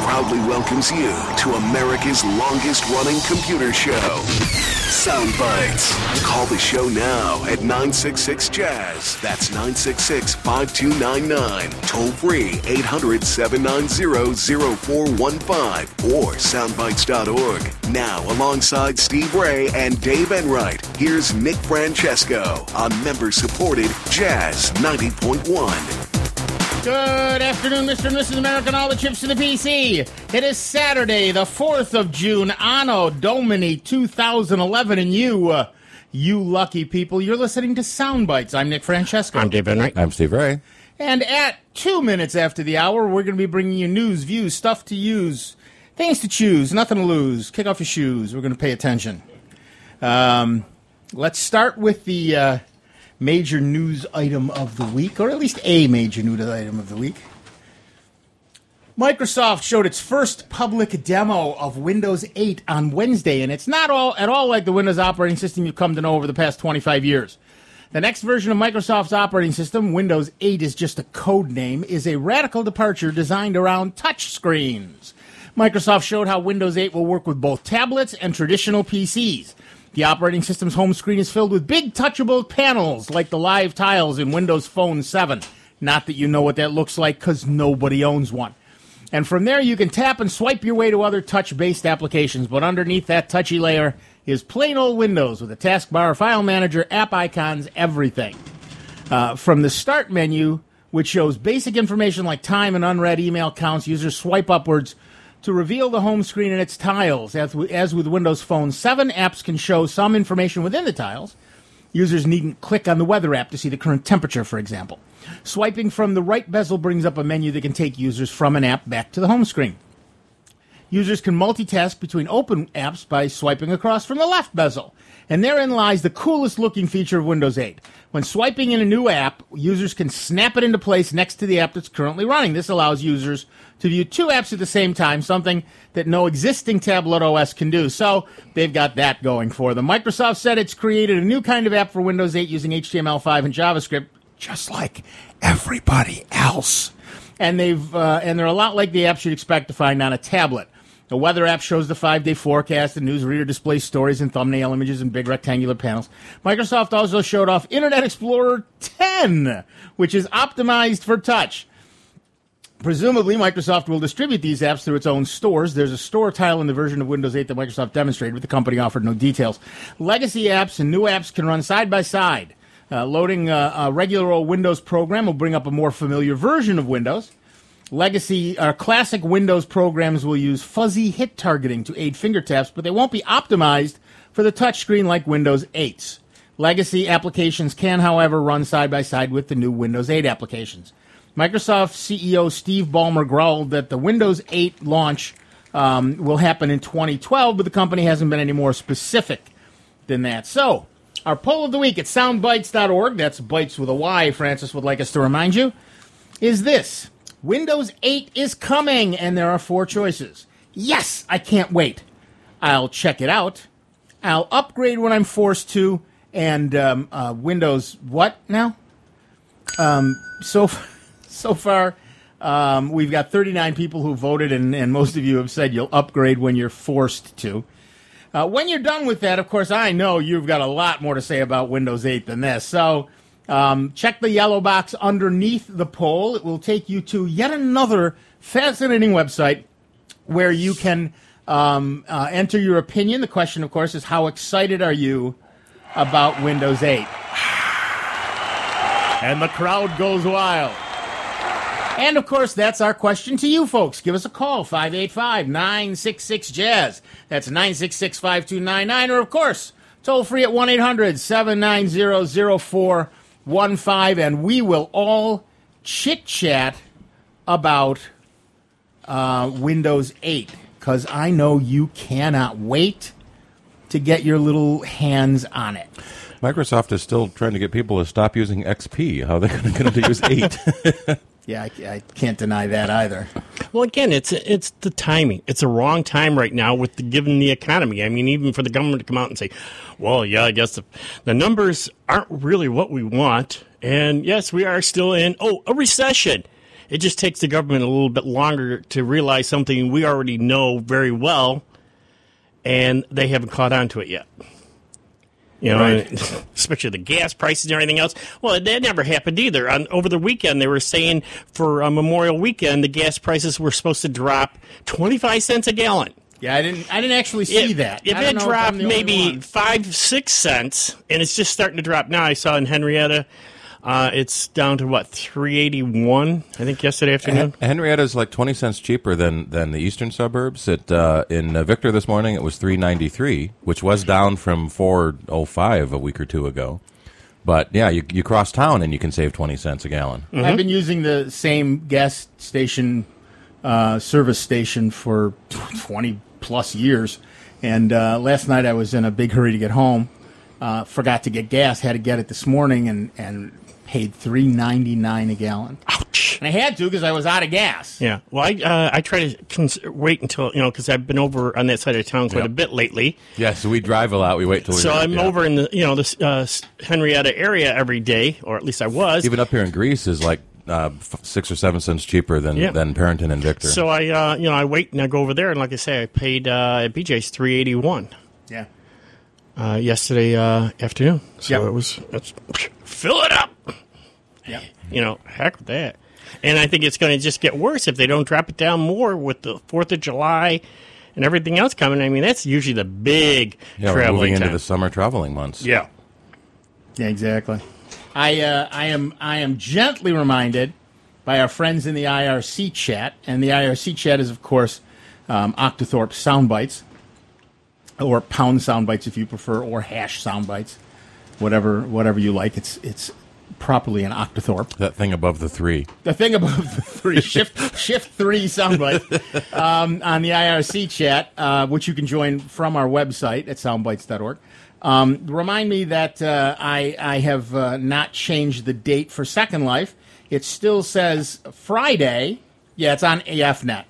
proudly welcomes you to America's longest-running computer show, Sound Bites. Call the show now at 966-JAZZ. That's 966-5299. Toll free 800-790-0415 or soundbites.org. Now, alongside Steve Ray and Dave Enright, here's Nick Francesco on member-supported Jazz 90.1. Good afternoon, Mr. and Mrs. America, and all the chips to the PC. It is Saturday, the 4th of June, Anno Domini 2011, and you lucky people, you're listening to Sound Bites. I'm Nick Francesco. I'm Dave Enright. I'm Steve Ray. And at 2 minutes after the hour, we're going to be bringing you news, views, stuff to use, things to choose, nothing to lose. Kick off your shoes. We're going to pay attention. Let's start with the major news item of the week, or at least a major news item of the week. Microsoft showed its first public demo of Windows 8 on Wednesday, and it's not at all like the Windows operating system you've come to know over the past 25 years. The next version of Microsoft's operating system, Windows 8 is just a code name, is a radical departure designed around touch screens. Microsoft showed how Windows 8 will work with both tablets and traditional PCs. The operating system's home screen is filled with big touchable panels like the live tiles in Windows Phone 7. Not that you know what that looks like because nobody owns one. And from there you can tap and swipe your way to other touch-based applications, but underneath that touchy layer is plain old Windows with a taskbar, file manager, app icons, everything. From the Start menu, which shows basic information like time and unread email counts, users swipe upwards to reveal the home screen and its tiles. As with Windows Phone 7, apps can show some information within the tiles. Users needn't click on the weather app to see the current temperature, for example. Swiping from the right bezel brings up a menu that can take users from an app back to the home screen. Users can multitask between open apps by swiping across from the left bezel. And therein lies the coolest-looking feature of Windows 8. When swiping in a new app, users can snap it into place next to the app that's currently running. This allows users to view two apps at the same time, something that no existing tablet OS can do. So they've got that going for them. Microsoft said it's created a new kind of app for Windows 8 using HTML5 and JavaScript, just like everybody else. And they're a lot like the apps you'd expect to find on a tablet. The weather app shows the 5-day forecast. The newsreader displays stories and thumbnail images in big rectangular panels. Microsoft also showed off Internet Explorer 10, which is optimized for touch. Presumably, Microsoft will distribute these apps through its own stores. There's a store tile in the version of Windows 8 that Microsoft demonstrated, but the company offered no details. Legacy apps and new apps can run side by side. Loading a regular old Windows program will bring up a more familiar version of Windows. Classic Windows programs will use fuzzy hit targeting to aid finger taps, but they won't be optimized for the touchscreen like Windows 8's. Legacy applications can, however, run side by side with the new Windows 8 applications. Microsoft CEO Steve Ballmer growled that the Windows 8 launch will happen in 2012, but the company hasn't been any more specific than that. So, our poll of the week at soundbites.org, that's bites with a Y, Francis would like us to remind you, is this: Windows 8 is coming, and there are 4 choices. Yes, I can't wait. I'll check it out. I'll upgrade when I'm forced to. And Windows what now? So far, we've got 39 people who voted, and most of you have said you'll upgrade when you're forced to. When you're done with that, of course, I know you've got a lot more to say about Windows 8 than this. So check the yellow box underneath the poll. It will take you to yet another fascinating website where you can enter your opinion. The question, of course, is how excited are you about Windows 8? And the crowd goes wild. And, of course, that's our question to you folks. Give us a call, 585-966-JAZZ. That's 966-5299. Or, of course, toll free at 1-800-790-0415. And we will all chit-chat about Windows 8. Because I know you cannot wait to get your little hands on it. Microsoft is still trying to get people to stop using XP. How are they going to use 8? Yeah, I can't deny that either. Well, again, it's the timing. It's a wrong time right now given the economy. I mean, even for the government to come out and say, well, yeah, I guess the numbers aren't really what we want. And, yes, we are still in, a recession. It just takes the government a little bit longer to realize something we already know very well, and they haven't caught on to it yet. You know, Right. especially the gas prices and everything else. Well, that never happened either. Over the weekend, they were saying for Memorial Weekend, the gas prices were supposed to drop 25 cents a gallon. Yeah, I didn't actually see that. If I don't it know dropped I'm the only maybe one. 5-6 cents, and it's just starting to drop now. I saw in Henrietta, it's down to what, $3.81? I think yesterday afternoon. Henrietta's like 20 cents cheaper than the eastern suburbs. In Victor this morning, it was $3.93, which was down from $4.05 a week or two ago. But yeah, you cross town and you can save 20 cents a gallon. Mm-hmm. I've been using the same gas station, service station for 20 plus years, and last night I was in a big hurry to get home. Forgot to get gas. Had to get it this morning, and paid $3.99 a gallon. Ouch. And I had to because I was out of gas. Yeah. Well, I try to wait until, because I've been over on that side of town quite a bit lately. Yeah, so we drive a lot. We wait till we. So I'm over in the, this Henrietta area every day, or at least I was. Even up here in Greece is like 6 or 7 cents cheaper than Perrington and Victor. So I wait and I go over there, and like I say, I paid at BJ's $3.81. Yeah. Yesterday afternoon. So Yep. it's fill it up. Yeah. Heck with that. And I think it's going to just get worse if they don't drop it down more with the 4th of July and everything else coming. I mean, that's usually the big we're traveling moving into time. the summer traveling months. Yeah. Yeah, exactly. I am gently reminded by our friends in the IRC chat, and the IRC chat is, of course, Octothorpe Soundbites, or Pound Soundbites if you prefer, or Hash Soundbites, whatever you like. It's properly an Octothorpe. That thing above the 3. The thing above the 3, shift 3 soundbite on the IRC chat, which you can join from our website at soundbites.org. Remind me that I have not changed the date for Second Life. It still says Friday. Yeah, it's on EFNet,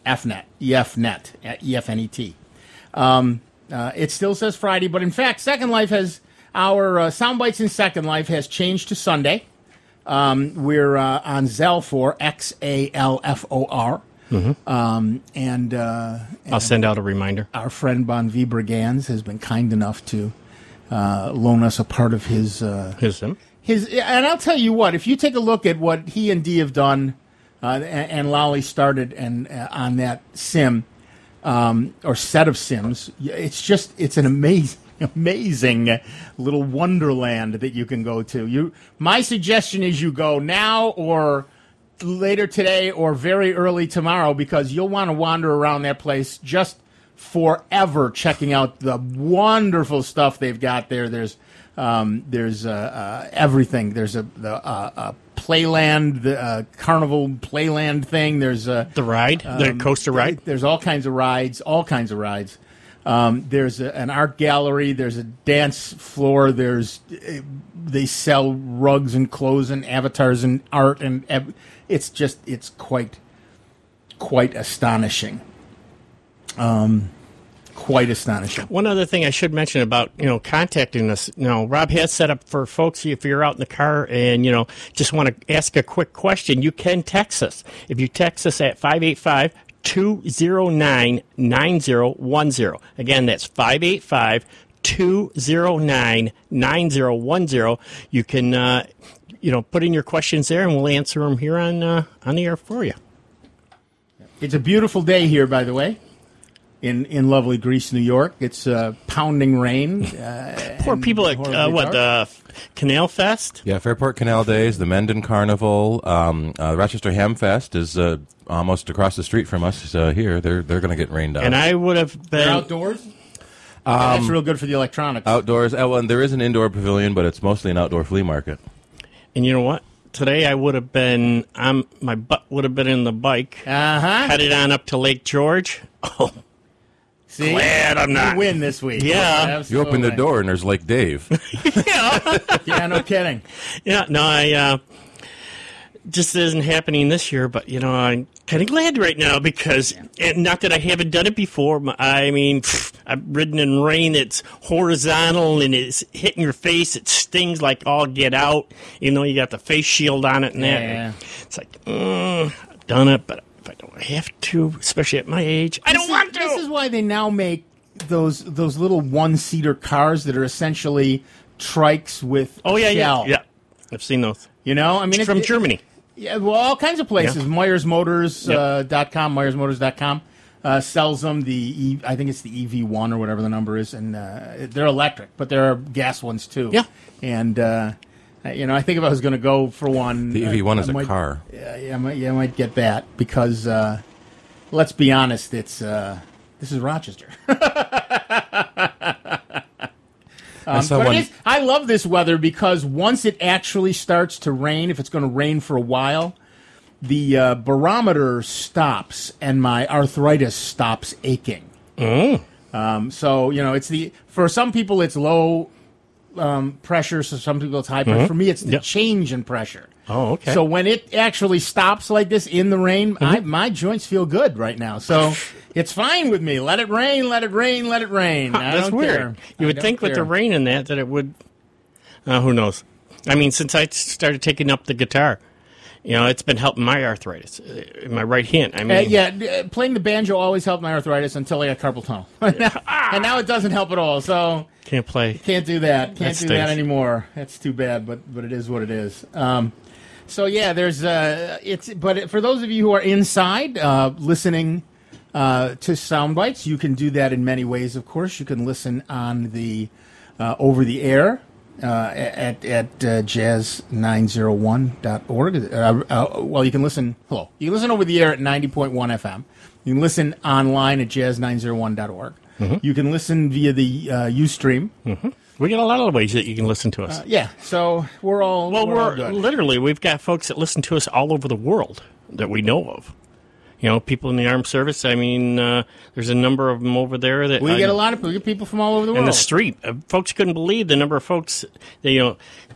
EFNet. It still says Friday, but in fact, Second Life has our Soundbites in Second Life has changed to Sunday. We're on Xalfor, XALFOR. And I'll send out a reminder. our friend Bon V. Brigans has been kind enough to loan us a part of his. Him? And I'll tell you what, if you take a look at what he and Dee have done, and Lolly started on that sim, or set of sims, it's an amazing little wonderland that you can go to. My suggestion is you go now or later today or very early tomorrow, because you'll want to wander around that place just forever, checking out the wonderful stuff they've got there. There's everything. There's a Playland, the Carnival Playland thing. There's the ride, the coaster ride. There's all kinds of rides. There's an art gallery. There's a dance floor. They sell rugs and clothes and avatars and art, and it's quite astonishing. Quite astonishing. One other thing I should mention about, contacting us, Rob has set up for folks, if you're out in the car and, just want to ask a quick question, you can text us. If you text us at 585-209-9010. Again, that's 585-209-9010. You can, put in your questions there and we'll answer them here on the air for you. It's a beautiful day here, by the way. In lovely Greece, New York. It's pounding rain. Poor people at, the Canal Fest? Yeah, Fairport Canal Days, the Menden Carnival, the Rochester Ham Fest is almost across the street from us here. They're going to get rained out. And I would have been... They're outdoors? That's real good for the electronics. Outdoors. And there is an indoor pavilion, but it's mostly an outdoor flea market. And you know what? Today I would have been... my butt would have been in the bike. Headed on up to Lake George. Oh, See? glad I'm not. You win this week. Yeah. You Absolutely. open the door and there's Lake Dave. Yeah, no kidding. Yeah, no, I just isn't happening this year, but I'm kind of glad right now because, and not that I haven't done it before. I mean, I've ridden in rain that's horizontal and it's hitting your face. It stings like all get out. You got the face shield on it and that. Yeah. It's like, done it, but if I don't have to, especially at my age, I don't want to. This is why they now make those little one-seater cars that are essentially trikes with shell. Yeah. I've seen those. You know, I mean, from Germany. Yeah, well, all kinds of places. Yeah. MyersMotors.com, MyersMotors.com sells them. I think it's the EV1 or whatever the number is, and they're electric, but there are gas ones too. Yeah. And I think if I was going to go for one, The EV1 is I a might, car. Yeah, I might get that because let's be honest, this is Rochester. I love this weather because once it actually starts to rain, if it's going to rain for a while, the barometer stops and my arthritis stops aching. So it's for some people it's low pressure, so some people it's high pressure. For me, it's the change in pressure. Oh, okay. So when it actually stops like this in the rain, my joints feel good right now. So it's fine with me. Let it rain, let it rain, let it rain. That's weird. Care. You would think with the rain in that it would. Who knows? I mean, since I started taking up the guitar, it's been helping my arthritis in my right hand. I mean, playing the banjo always helped my arthritis until I got carpal tunnel, and now it doesn't help at all. So can't play. Can't do that. Can't do stinks. that anymore. That's too bad, but it is what it is. So yeah, there's But for those of you who are inside listening to sound bites, you can do that in many ways. Of course, you can listen on the over the air at jazz901.org. Well, you can listen. Hello, you can listen over the air at 90.1 FM. You can listen online at jazz901.org. You can listen via the Ustream. We got a lot of ways that you can listen to us. So we're all we're good. Literally, we've got folks that listen to us all over the world that we know of. People in the armed service. I mean, there's a number of them over there that we get a lot of people from all over the world. In the street, folks couldn't believe the number of folks that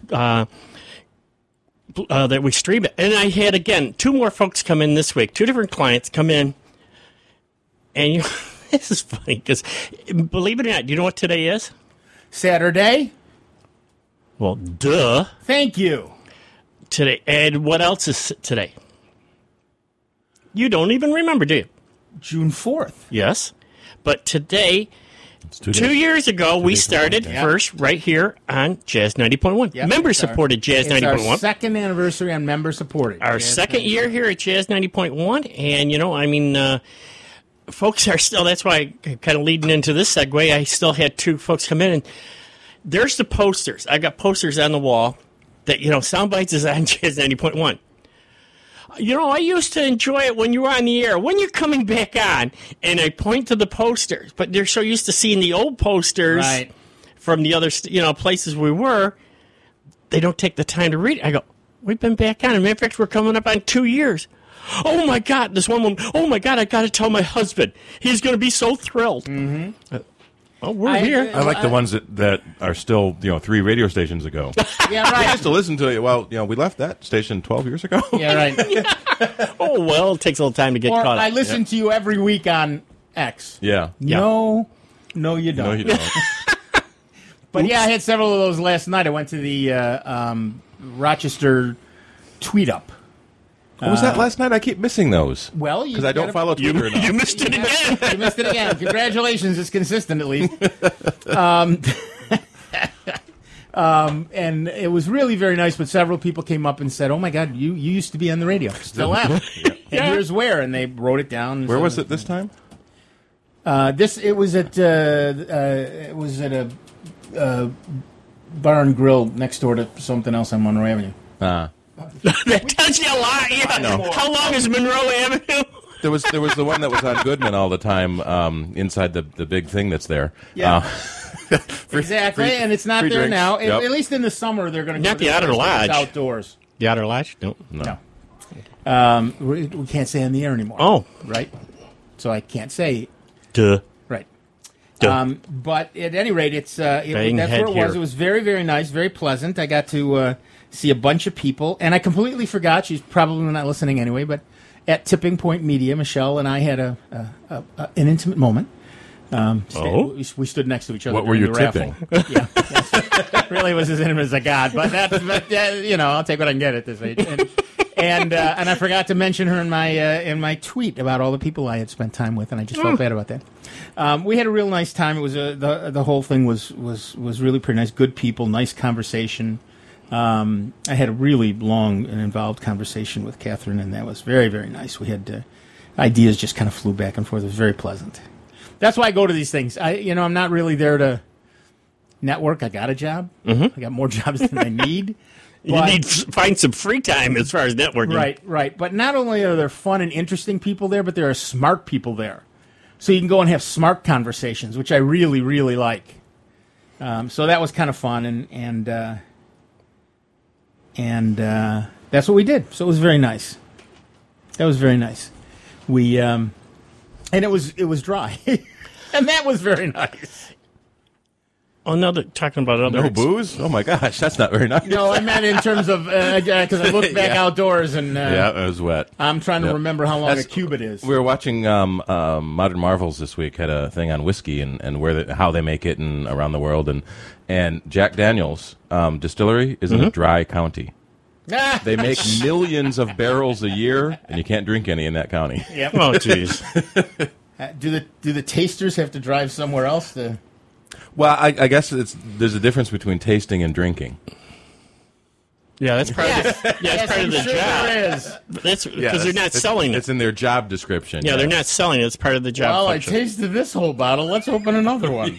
that we stream it. And I had again 2 more folks come in this week. 2 different clients come in, and this is funny because believe it or not, do you know what today is? Saturday. Well, duh. Thank you. Today, and what else is today? You don't even remember, do you? June 4th. Yes. But today, 2 years ago, we started first right here on Jazz 90.1. Yep. Member-supported Jazz 90.1. It's our second anniversary on member-supported. Our second year here at Jazz 90.1. And, folks are still, that's why kind of leading into this segue, I still had 2 folks come in. And there's the posters. I got posters on the wall that, Soundbites is on Jazz 90.1. I used to enjoy it when you were on the air. When you're coming back on, and I point to the posters, but they're so used to seeing the old posters from the other, places we were, they don't take the time to read it. I go, we've been back on. As a matter of fact, we're coming up on 2 years. Oh, my God. This one woman, oh, my God, I got to tell my husband. He's going to be so thrilled. We're here. I like the ones that are still, 3 radio stations ago. Yeah, right. I used to listen to it. Well, we left that station 12 years ago. Yeah, right. Oh, well, it takes a little time to get caught up. I listen to you every week on X. Yeah. No, you don't. No, you don't. But I had several of those last night. I went to the Rochester Tweet Up. What was that last night? I keep missing those. Well, because I don't follow Twitter enough. You missed it again. You missed it again. Congratulations. It's consistent, at least. And it was really very nice, but several people came up and said, oh, my God, you used to be on the radio. Still am. And here's where. And they wrote it down. Where was it this time? It was at a bar and grill next door to something else on Monroe Avenue. That tells you a lot. Yeah. How long is Monroe Avenue? There was the one that was on Goodman all the time inside the big thing that's there. Yeah. Exactly, and it's not there drinks. now. Yep. At least in the summer, they're going to Not the Outer Lodge. Outdoors. The Outer Lodge? No. We can't say on the air anymore. Oh. Right? So I can't say. Duh. Right. Duh. But at any rate, that's where it was. Here. It was very, very nice, very pleasant. I got to see a bunch of people, and I completely forgot. She's probably not listening anyway, but at Tipping Point Media, Michelle and I had an intimate moment. We stood next to each other. What were you tipping? Yeah, it really was as intimate as I got. But I'll take what I can get at this age. and I forgot to mention her in my tweet about all the people I had spent time with, and I just felt bad about that. We had a real nice time. It was the whole thing was really pretty nice. Good people, nice conversation. I had a really long and involved conversation with Catherine, and that was very, very nice. We had ideas just kind of flew back and forth. It was very pleasant. That's why I go to these things. I'm not really there to network. I got a job. I got more jobs than I need. You need to find some free time as far as networking. Right. But not only are there fun and interesting people there, but there are smart people there. So you can go and have smart conversations, which I really, really like. So that was kind of fun, and that's what we did. So it was very nice. That was very nice. We and it was dry, and that was very nice. Oh, now that talking about other... No booze? Oh, my gosh, that's not very nice. No, I meant in terms of... Because I looked back outdoors and... yeah, it was wet. I'm trying to remember how long a cubit is. We were watching Modern Marvels this week, had a thing on whiskey and how they make it and around the world. And Jack Daniel's distillery is in a dry county. They make millions of barrels a year, and you can't drink any in that county. Yep. Oh, jeez. Do the tasters have to drive somewhere else to... Well, I guess there's a difference between tasting and drinking. Yeah, that's part of the sure job. There is. That's because they're not selling it. It's in their job description. Yeah, they're not selling it. It's part of the job. Well, function. I tasted this whole bottle. Let's open another one.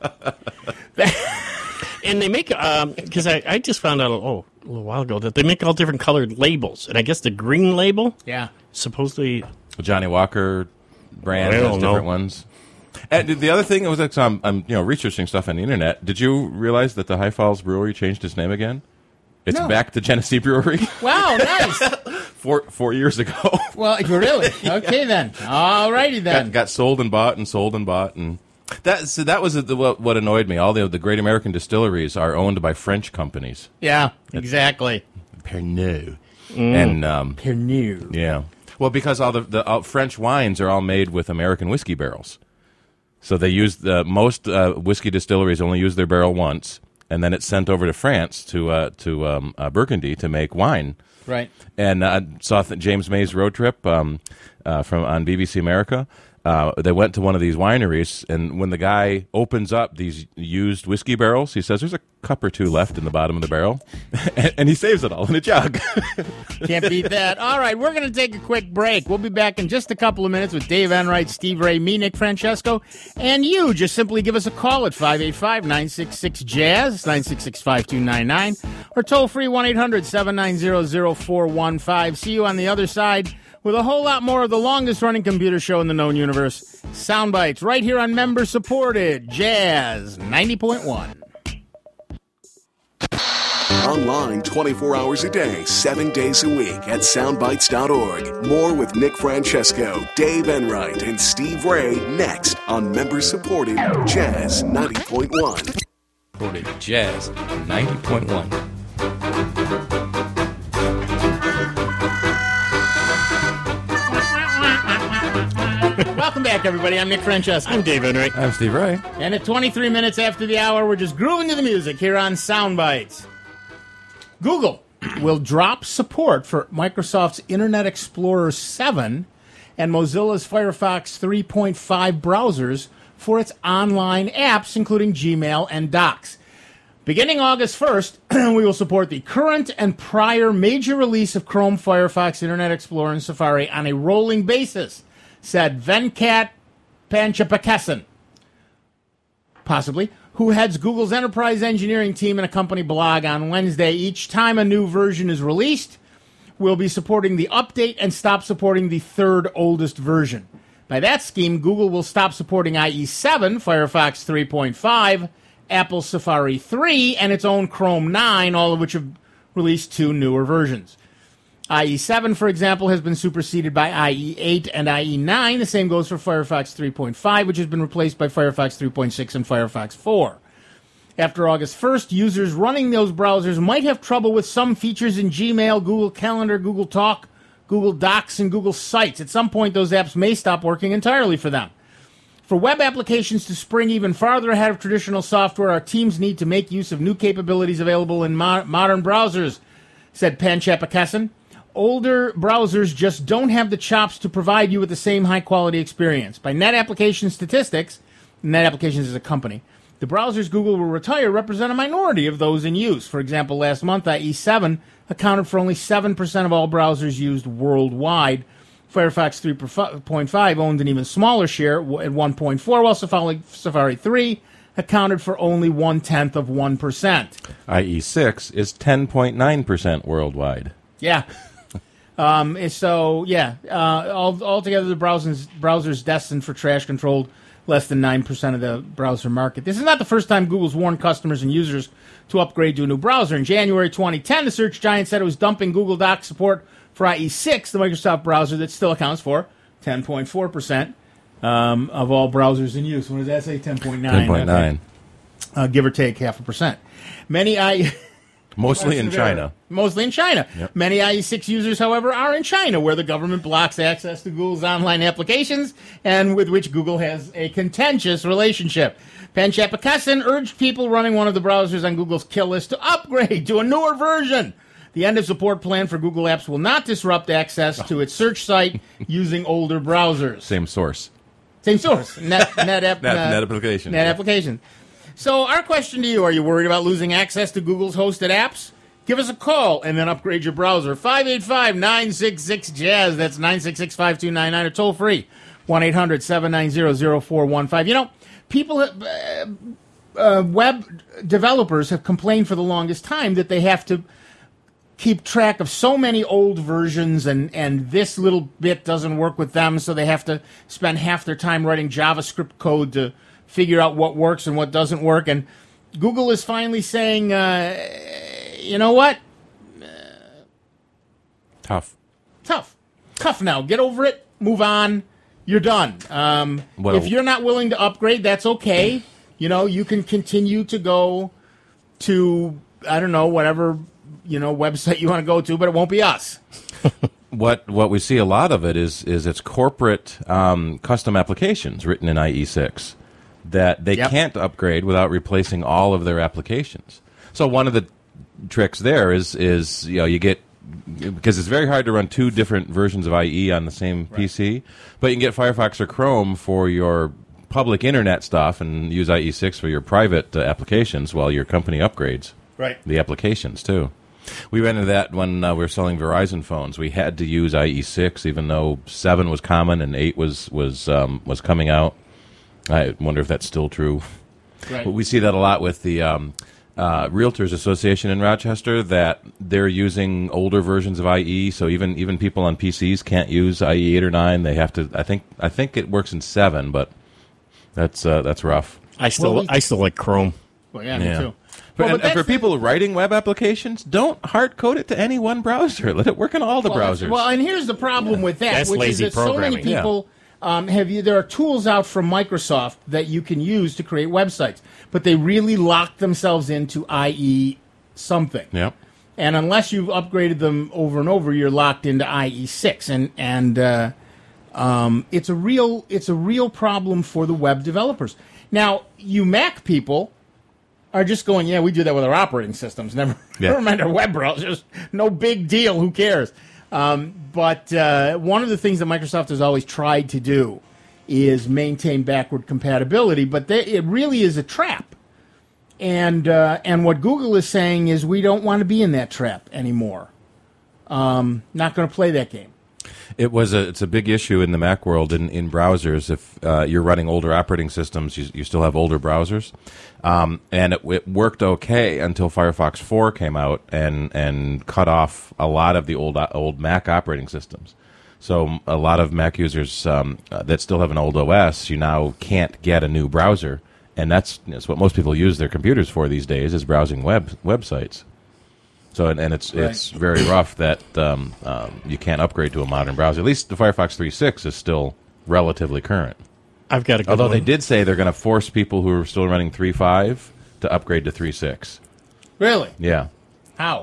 And they make because I just found out a little while ago that they make all different colored labels, and I guess the green label, supposedly Johnny Walker brand has different ones. And the other thing was that I'm researching stuff on the internet. Did you realize that the High Falls Brewery changed its name again? It's back to Genesee Brewery. Wow, nice. 4 years ago. Well, really? Okay then. All righty then. Got sold and bought and that was what annoyed me. All the great American distilleries are owned by French companies. Yeah, exactly. Pernod. And Pernod. Yeah. Well, because all the French wines are all made with American whiskey barrels. So they use most whiskey distilleries only use their barrel once, and then it's sent over to France to Burgundy to make wine. Right. And I saw James May's Road Trip on BBC America. They went to one of these wineries, and when the guy opens up these used whiskey barrels, he says, "There's a cup or two left in the bottom of the barrel," and he saves it all in a jug. Can't beat that. All right, we're going to take a quick break. We'll be back in just a couple of minutes with Dave Enright, Steve Ray, me, Nick Francesco, and you. Just simply give us a call at 585-966-JAZZ, 966-5299, or toll free 1-800-790-0415. See you on the other side with a whole lot more of the longest-running computer show in the known universe, Soundbites, right here on member-supported Jazz 90.1. Online 24 hours a day, 7 days a week at soundbites.org. More with Nick Francesco, Dave Enright, and Steve Ray next on member-supported Jazz 90.1. Supported Jazz 90.1. Welcome back, everybody. I'm Nick Francesco. I'm Dave Enright. I'm Steve Ray. And at 23 minutes after the hour, we're just grooving to the music here on Soundbites. Google will drop support for Microsoft's Internet Explorer 7 and Mozilla's Firefox 3.5 browsers for its online apps, including Gmail and Docs. Beginning August 1st, we will support the current and prior major release of Chrome, Firefox, Internet Explorer, and Safari on a rolling basis, said Venkat Panchapakasan, possibly, who heads Google's enterprise engineering team in a company blog on Wednesday. Each time a new version is released, we'll be supporting the update and stop supporting the third oldest version. By that scheme, Google will stop supporting IE7, Firefox 3.5, Apple Safari 3, and its own Chrome 9, all of which have released 2 newer versions. IE7, for example, has been superseded by IE8 and IE9. The same goes for Firefox 3.5, which has been replaced by Firefox 3.6 and Firefox 4. After August 1st, users running those browsers might have trouble with some features in Gmail, Google Calendar, Google Talk, Google Docs, and Google Sites. At some point, those apps may stop working entirely for them. For web applications to spring even farther ahead of traditional software, our teams need to make use of new capabilities available in modern browsers, said Panchapakasan. older browsers just don't have the chops to provide you with the same high-quality experience. By Net Application Statistics, Net Applications is a company, the browsers Google will retire represent a minority of those in use. For example, last month, IE7 accounted for only 7% of all browsers used worldwide. Firefox 3.5 owned an even smaller share at 1.4%, while Safari 3 accounted for only 0.1% of 1%. IE6 is 10.9% worldwide. Yeah. Altogether, the browser's destined for trash-controlled less than 9% of the browser market. This is not the first time Google's warned customers and users to upgrade to a new browser. In January 2010, the search giant said it was dumping Google Docs support for IE6, the Microsoft browser that still accounts for 10.4% of all browsers in use. What does that say? 10.9. 10.9. Give or take 0.5%. Mostly in China. Mostly in China. Yep. Many IE6 users, however, are in China, where the government blocks access to Google's online applications and with which Google has a contentious relationship. Panchapakasan urged people running one of the browsers on Google's kill list to upgrade to a newer version. The end-of-support plan for Google Apps will not disrupt access to its search site using older browsers. Same source. Net application. Net application. So our question to you, are you worried about losing access to Google's hosted apps? Give us a call and then upgrade your browser. 585-966-JAZZ. That's 966-5299 or toll free. 1-800-790-0415. You know, people, web developers have complained for the longest time that they have to keep track of so many old versions and this little bit doesn't work with them, so they have to spend half their time writing JavaScript code to figure out what works and what doesn't work. And Google is finally saying, you know what? Tough Now. Get over it. Move on. You're done. If you're not willing to upgrade, that's okay. You know, you can continue to go to, I don't know, whatever, website you want to go to, but it won't be us. What we see a lot of it is it's corporate custom applications written in IE6 that they can't upgrade without replacing all of their applications. So one of the tricks there is you get, because it's very hard to run two different versions of IE on the same PC, but you can get Firefox or Chrome for your public internet stuff and use IE6 for your private applications while your company upgrades the applications too. We ran into that when we were selling Verizon phones. We had to use IE6 even though 7 was common and 8 was coming out. I wonder if that's still true. Right. But we see that a lot with the Realtors Association in Rochester, that they're using older versions of IE. So even people on PCs can't use IE 8 or 9. They have to. I think it works in 7, but that's rough. I still like Chrome. Well, yeah, me too. And for people writing web applications, don't hard code it to any one browser. Let it work in all the browsers. Well, and here's the problem with that, That's which is lazy that so many programming. people there are tools out from Microsoft that you can use to create websites, but they really lock themselves into IE something. Yep. And unless you've upgraded them over and over, you're locked into IE6, and it's a real problem for the web developers. Now, you Mac people are just going, we do that with our operating systems. Never mind our web browsers. No big deal. Who cares? But one of the things that Microsoft has always tried to do is maintain backward compatibility, but it really is a trap. And what Google is saying is we don't want to be in that trap anymore. Not going to play that game. It's a big issue in the Mac world in browsers. If you're running older operating systems, you still have older browsers, and it worked okay until Firefox 4 came out and cut off a lot of the old Mac operating systems. So a lot of Mac users that still have an old OS, you now can't get a new browser, and that's what most people use their computers for these days, is browsing websites. So and it's very rough that you can't upgrade to a modern browser. At least the Firefox 3.6 is still relatively current. I've got a good Although one. they did say they're going to force people who are still running 3.5 to upgrade to 3.6. Really? Yeah. How?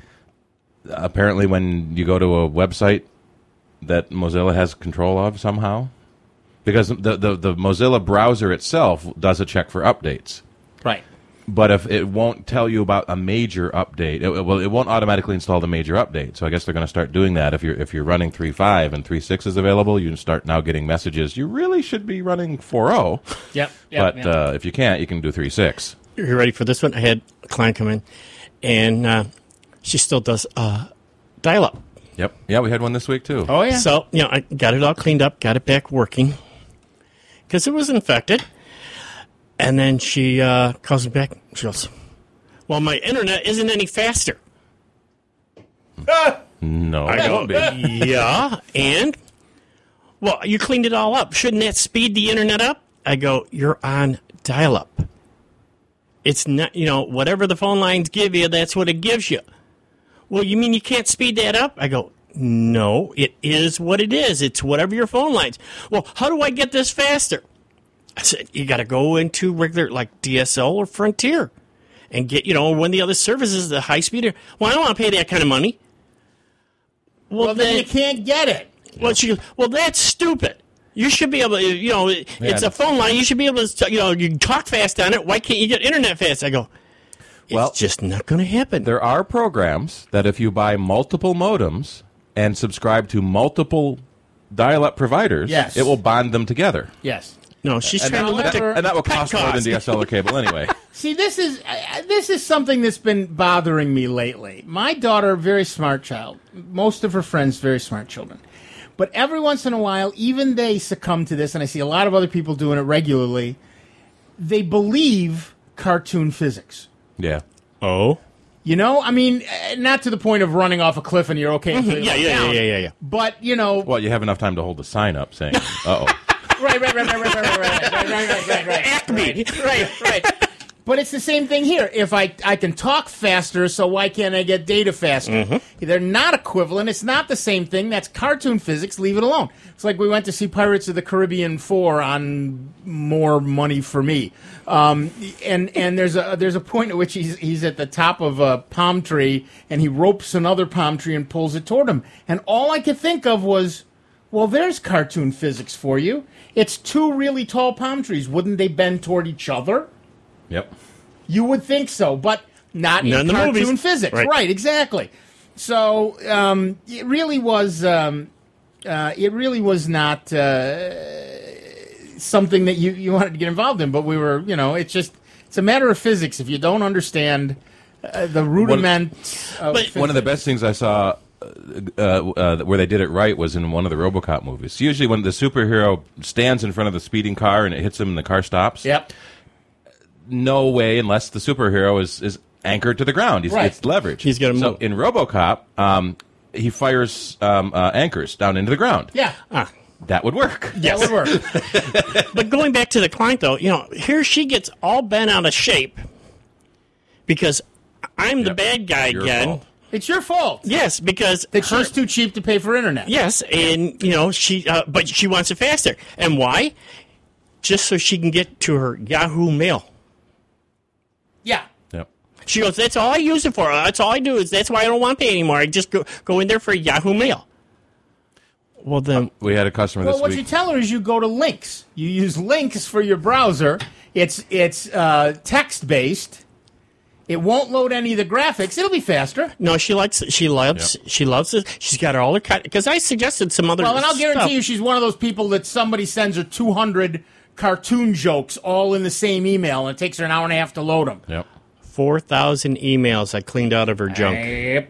Apparently when you go to a website that Mozilla has control of somehow. Because the Mozilla browser itself does a check for updates. Right. But if it won't tell you about a major update, it won't automatically install the major update. So I guess they're going to start doing that. If you're running 3.5 and 3.6 is available, you can start now getting messages. You really should be running 4.0. Yep. But if you can't, you can do 3.6. You ready for this one? I had a client come in, and she still does dial-up. Yep. Yeah, we had one this week too. Oh yeah. So, I got it all cleaned up, got it back working, because it was infected. And then she calls me back. She goes, well, my internet isn't any faster. No, I it go, won't be. yeah, and? Well, you cleaned it all up. Shouldn't that speed the internet up? I go, you're on dial-up. It's not, whatever the phone lines give you, that's what it gives you. Well, you mean you can't speed that up? I go, no, it is what it is. It's whatever your phone lines. Well, how do I get this faster? I said, you got to go into regular, like DSL or Frontier and get, one of the other services, the high speed. Well, I don't want to pay that kind of money. Well, then you can't get it. Well, she goes, well, that's stupid. You should be able to, it's a phone line. You should be able to, you can talk fast on it. Why can't you get internet fast? I go, it's just not going to happen. There are programs that if you buy multiple modems and subscribe to multiple dial-up providers, yes, it will bond them together. Yes. No, she's trying to look at and that will cost more than DSL or cable anyway. See, this is something that's been bothering me lately. My daughter, very smart child. Most of her friends, very smart children. But every once in a while, even they succumb to this, and I see a lot of other people doing it regularly. They believe cartoon physics. Yeah. Oh. I mean, not to the point of running off a cliff and you're okay. Yeah. But, Well, you have enough time to hold the sign up saying, uh-oh. Right. Acme. Right. But it's the same thing here. If I can talk faster, so why can't I get data faster? Mm-hmm. They're not equivalent. It's not the same thing. That's cartoon physics. Leave it alone. It's like we went to see Pirates of the Caribbean 4 on More Money for Me. And there's a point at which he's at the top of a palm tree, and he ropes another palm tree and pulls it toward him. And all I could think of was, well, there's cartoon physics for you. It's two really tall palm trees. Wouldn't they bend toward each other? Yep. You would think so, but not in cartoon physics. Right, exactly. So it really was not something that you wanted to get involved in, but we were, it's a matter of physics. If you don't understand the rudiments of physics. One of the best things I saw where they did it right was in one of the RoboCop movies. Usually when the superhero stands in front of the speeding car and it hits him and the car stops. Yep. No way, unless the superhero is anchored to the ground. It's leverage. He's got to move. So in RoboCop, he fires anchors down into the ground. Yeah. That would work. That would work. But going back to the client, though, here she gets all bent out of shape because I'm the bad guy again. Fault. It's your fault. Yes, because she's too cheap to pay for internet. Yes, and but she wants it faster. And why? Just so she can get to her Yahoo Mail. Yeah. Yep. She goes, that's all I use it for. That's all I do. That's why I don't want to pay anymore. I just go in there for Yahoo Mail. Well, then... we had a customer this week. Well, what you tell her is you go to links. You use links for your browser. It's text-based. It won't load any of the graphics. It'll be faster. No, she loves it. She loves it. She's got all her... Because I suggested some other Well, and I'll guarantee you she's one of those people that somebody sends her 200 cartoon jokes all in the same email, and it takes her an hour and a half to load them. Yep. 4,000 emails I cleaned out of her junk. Yep.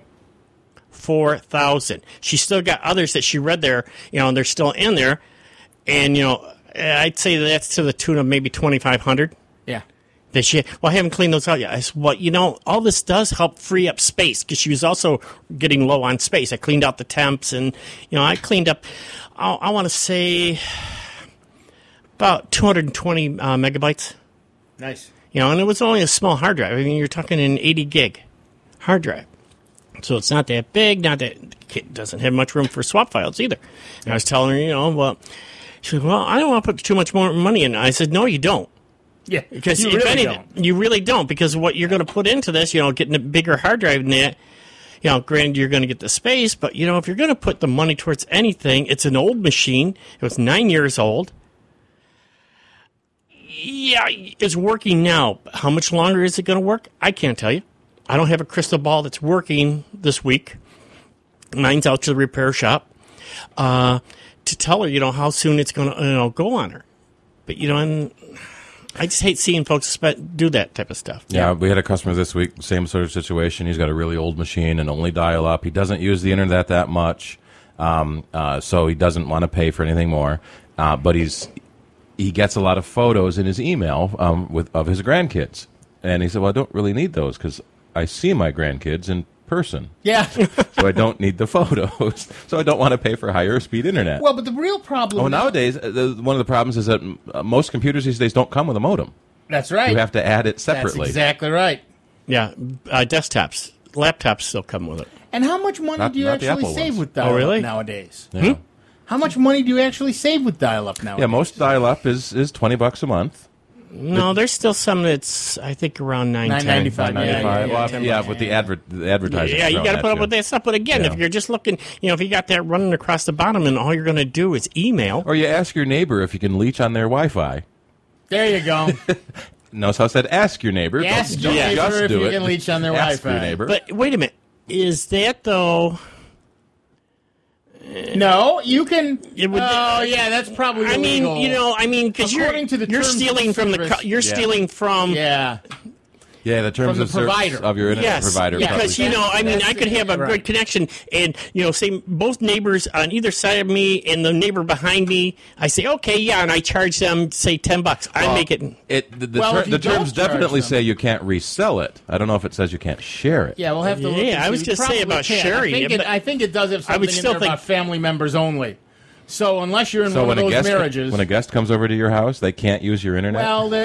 4,000. She's still got others that she read there, and they're still in there. And, I'd say that's to the tune of maybe 2,500. Yeah. I haven't cleaned those out yet. I said, well, all this does help free up space because she was also getting low on space. I cleaned out the temps and, I cleaned up, I want to say about 220 megabytes. Nice. And it was only a small hard drive. I mean, you're talking an 80 gig hard drive. So it's not that big, it doesn't have much room for swap files either. And I was telling her, she said, I don't want to put too much more money in. I said, no, you don't. Yeah, because you if really anything, you really don't. Because what you're going to put into this, getting a bigger hard drive than that, granted you're going to get the space, but if you're going to put the money towards anything, it's an old machine. It was 9 years old. Yeah, it's working now. How much longer is it going to work? I can't tell you. I don't have a crystal ball that's working this week. Mine's out to the repair shop to tell her, how soon it's going to go on her. But, and I just hate seeing folks do that type of stuff. Yeah, we had a customer this week, same sort of situation. He's got a really old machine and only dial up. He doesn't use the internet that much, so he doesn't want to pay for anything more. But he gets a lot of photos in his email of his grandkids. And he said, well, I don't really need those because I see my grandkids in person. Yeah. So I don't need the photos. So I don't want to pay for higher speed internet. Well, but the real problem... nowadays, one of the problems is that most computers these days don't come with a modem. That's right. You have to add it separately. That's exactly right. Yeah, desktops. Laptops still come with it. And how much money do you actually save with dial-up nowadays? Yeah. How much money do you actually save with dial-up nowadays? Yeah, most dial-up is $20 a month. No, there's still some that's, I think, around $9.95. $9.95. Yeah, with the advertising. Yeah, you got to put up with that stuff. But again, if you're just looking, if you got that running across the bottom and all you're going to do is email. Or you ask your neighbor if you can leech on their Wi-Fi. There you go. Notice how I said ask your neighbor. Ask your neighbor if you can leech on their Wi-Fi. Ask your neighbor. But wait a minute. Is that, though... No, you can. That's probably illegal. Because you're stealing from You're stealing from. Yeah. Yeah, the terms of service of your internet provider. Yeah, because I could have a good connection, and say both neighbors on either side of me and the neighbor behind me. I say okay, and I charge them say $10. I make it. The terms definitely say you can't resell it. I don't know if it says you can't share it. Yeah, we'll have to look. Yeah, I was going to say about sharing. I think it does have something in there about family members only. So unless you're in one of those marriages, when a guest comes over to your house, they can't use your internet.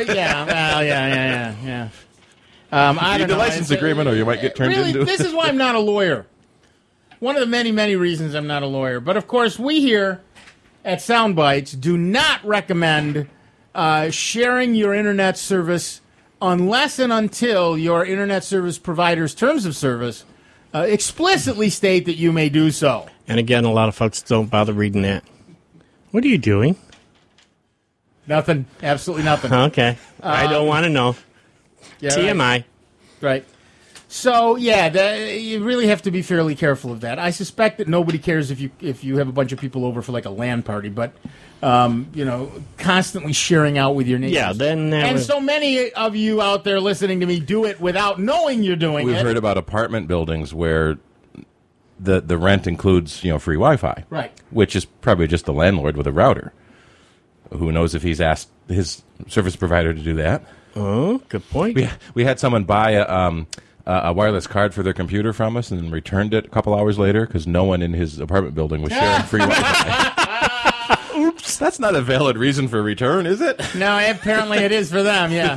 Yeah. I don't know. The license agreement, or you might get turned into. This is why I'm not a lawyer. One of the many, many reasons I'm not a lawyer. But of course, we here at Soundbites do not recommend sharing your internet service unless and until your internet service provider's terms of service explicitly state that you may do so. And again, a lot of folks don't bother reading that. What are you doing? Nothing. Absolutely nothing. Okay. I don't want to know. Yeah, TMI. Right. So, you really have to be fairly careful of that. I suspect that nobody cares if you have a bunch of people over for like a LAN party, but, constantly sharing out with your neighbors. Yeah, then... so many of you out there listening to me do it without knowing you're doing it. We've heard about apartment buildings where the rent includes, free Wi-Fi. Right. Which is probably just the landlord with a router. Who knows if he's asked his service provider to do that. Oh, good point. We had someone buy a wireless card for their computer from us and then returned it a couple hours later because no one in his apartment building was sharing free Wi-Fi. Oops. That's not a valid reason for return, is it? No, apparently it is for them, yeah.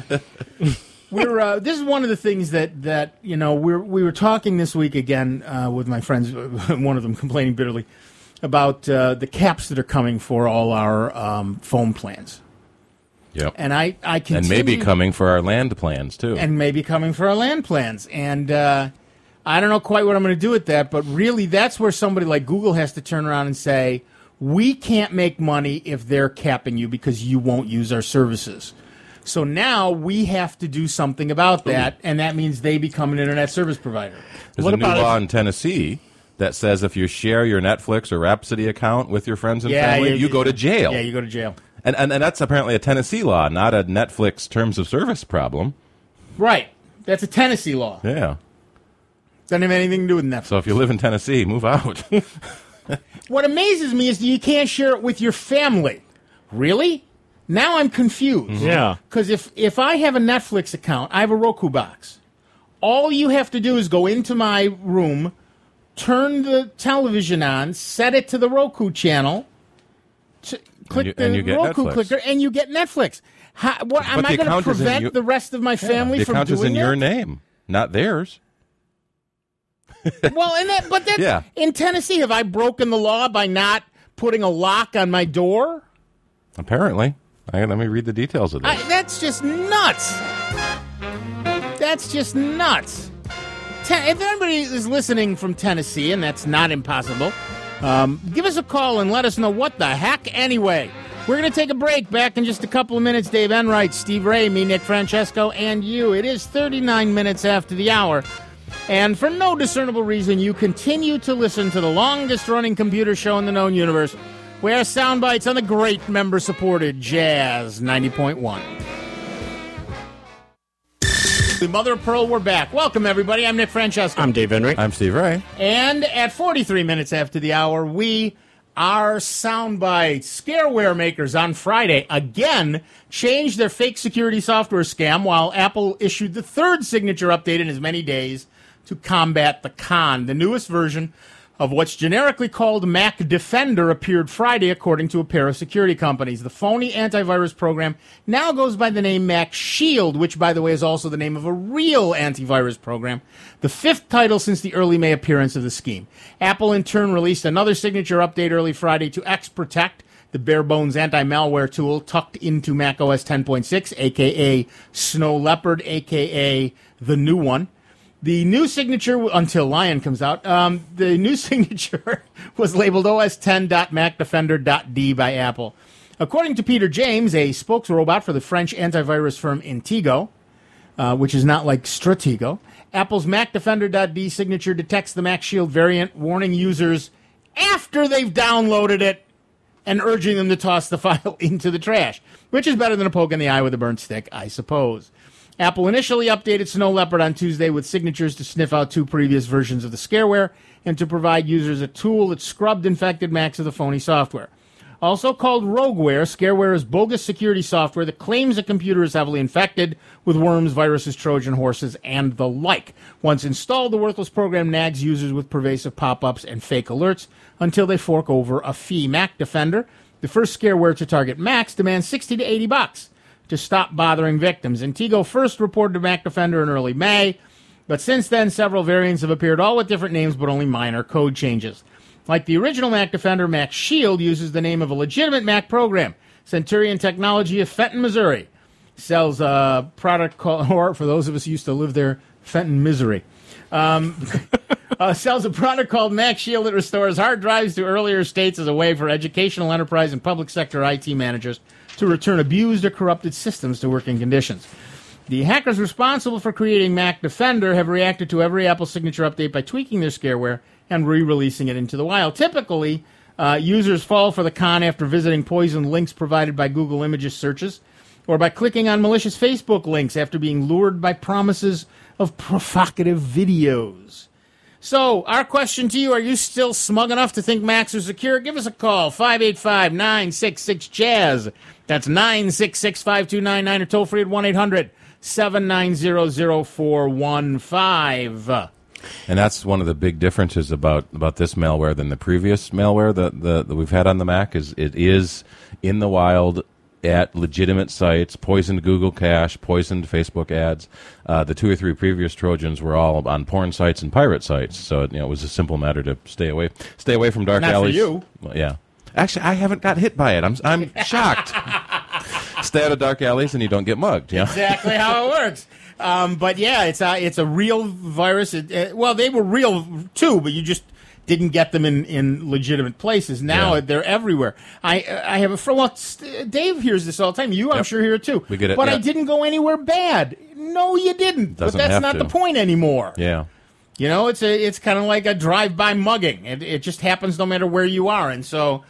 This is one of the things that we were talking this week again with my friends, one of them complaining bitterly, about the caps that are coming for all our phone plans. Yep. And I continue, and maybe coming for our land plans too. And maybe coming for our land plans. And I don't know quite what I'm going to do with that, but really that's where somebody like Google has to turn around and say, we can't make money if they're capping you because you won't use our services. So now we have to do something about that, and that means they become an internet service provider. There's a new law in Tennessee that says if you share your Netflix or Rhapsody account with your friends and family, you go to jail. Yeah, you go to jail. And that's apparently a Tennessee law, not a Netflix terms of service problem. Right. That's a Tennessee law. Yeah. Doesn't have anything to do with Netflix. So if you live in Tennessee, move out. What amazes me is that you can't share it with your family. Really? Now I'm confused. Mm-hmm. Yeah. Because if I have a Netflix account, I have a Roku box. All you have to do is go into my room, turn the television on, set it to the Roku channel, click the Roku clicker, and you get Netflix. Am I going to prevent the rest of my family from doing that? The account is in your name, not theirs. Well, in Tennessee, have I broken the law by not putting a lock on my door? Apparently. Let me read the details of that. That's just nuts. That's just nuts. If anybody is listening from Tennessee, and that's not impossible, give us a call and let us know what the heck. Anyway, We're going to take a break. Back in just a couple of minutes. Dave Enright, Steve Ray, me, Nick Francesco, and you. It is 39 minutes after the hour. And for no discernible reason, you continue to listen to the longest-running computer show in the known universe. We are sound bites on the great member-supported Jazz 90.1. The Mother of Pearl, we're back. Welcome, everybody. I'm Nick Francesco. I'm Dave Enright. I'm Steve Ray. And at 43 minutes after the hour, we are soundbite scareware makers on Friday again changed their fake security software scam while Apple issued the third signature update in as many days to combat the con. The newest version of what's generically called Mac Defender appeared Friday, according to a pair of security companies. The phony antivirus program now goes by the name Mac Shield, which, by the way, is also the name of a real antivirus program, the fifth title since the early May appearance of the scheme. Apple, in turn, released another signature update early Friday to XProtect, the bare-bones anti-malware tool tucked into macOS 10.6, a.k.a. Snow Leopard, a.k.a. the new one. The new signature, until Lion comes out, the new signature was labeled os10.macdefender.d by Apple. According to Peter James, a spokesrobot for the French antivirus firm Intego, which is not like Stratego, Apple's macdefender.d signature detects the Mac Shield variant, warning users after they've downloaded it and urging them to toss the file into the trash, which is better than a poke in the eye with a burnt stick, I suppose. Apple initially updated Snow Leopard on Tuesday with signatures to sniff out two previous versions of the scareware and to provide users a tool that scrubbed infected Macs of the phony software. Also called rogueware, scareware is bogus security software that claims a computer is heavily infected with worms, viruses, Trojan horses, and the like. Once installed, the worthless program nags users with pervasive pop-ups and fake alerts until they fork over a fee. Mac Defender, the first scareware to target Macs, demands $60 to $80 to stop bothering victims. Intego first reported to Mac Defender in early May, but since then several variants have appeared, all with different names but only minor code changes. Like the original Mac Defender, Mac Shield uses the name of a legitimate Mac program. Centurion Technology of Fenton, Missouri, sells a product called, or for those of us who used to live there, Fenton, Misery. Sells a product called Mac Shield that restores hard drives to earlier states as a way for educational, enterprise, and public sector IT managers to return abused or corrupted systems to working conditions. The hackers responsible for creating Mac Defender have reacted to every Apple signature update by tweaking their scareware and re-releasing it into the wild. Typically, users fall for the con after visiting poisoned links provided by Google Images searches or by clicking on malicious Facebook links after being lured by promises of provocative videos. So, our question to you, are you still smug enough to think Macs are secure? Give us a call, 585-966-JAZZ. That's 966-5299, or toll free at 1-800-790-0415. And that's one of the big differences about this malware than the previous malware that we've had on the Mac is it is in the wild at legitimate sites, poisoned Google cache, poisoned Facebook ads. The two or three previous Trojans were all on porn sites and pirate sites, so it was a simple matter to stay away from dark alleys. Not for you. Well, yeah. Actually, I haven't got hit by it. I'm shocked. Stay out of dark alleys and you don't get mugged. Yeah. Exactly how it works. But yeah, it's a real virus. Well, they were real too, but you just didn't get them in legitimate places. Now they're everywhere. I have a friend. Well, Dave hears this all the time. I'm sure hear it too. We get it. But yeah. I didn't go anywhere bad. No, you didn't. Doesn't but that's have not to. the point anymore. Yeah. It's kind of like a drive-by mugging. It just happens no matter where you are, and so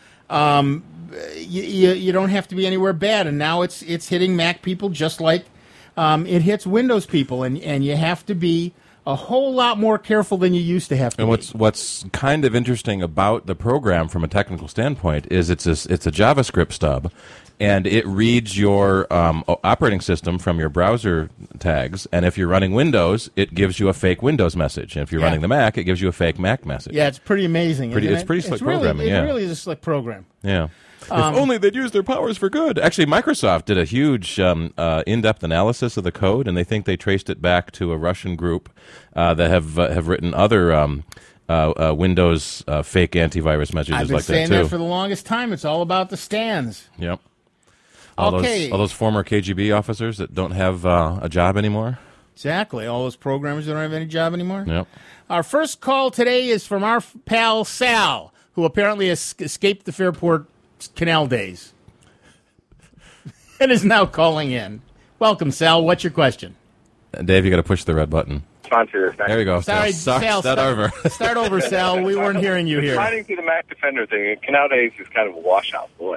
you don't have to be anywhere bad. And now it's hitting Mac people just like it hits Windows people, and you have to be a whole lot more careful than you used to have to. And be. what's kind of interesting about the program from a technical standpoint is it's a JavaScript stub, and it reads your operating system from your browser tags. And if you're running Windows, it gives you a fake Windows message. And if you're running the Mac, it gives you a fake Mac message. Yeah, it's pretty amazing. It's pretty slick programming. It really is a slick program. Yeah. If only they'd use their powers for good. Actually, Microsoft did a huge in-depth analysis of the code, and they think they traced it back to a Russian group that have written other Windows fake antivirus messages I've been like that saying too. that for the longest time. It's all about the stands. Yep. Okay. All those former KGB officers that don't have a job anymore. Exactly. All those programmers that don't have any job anymore. Yep. Our first call today is from our pal Sal, who apparently escaped the Fairport Canal days. and is now calling in. Welcome, Sal. What's your question? Dave, you got to push the red button. There you go. Sorry, Sal. Start over. Start over, Sal. We weren't hearing you here. Sliding through the Mac Defender thing, nowadays is kind of a washout, boy.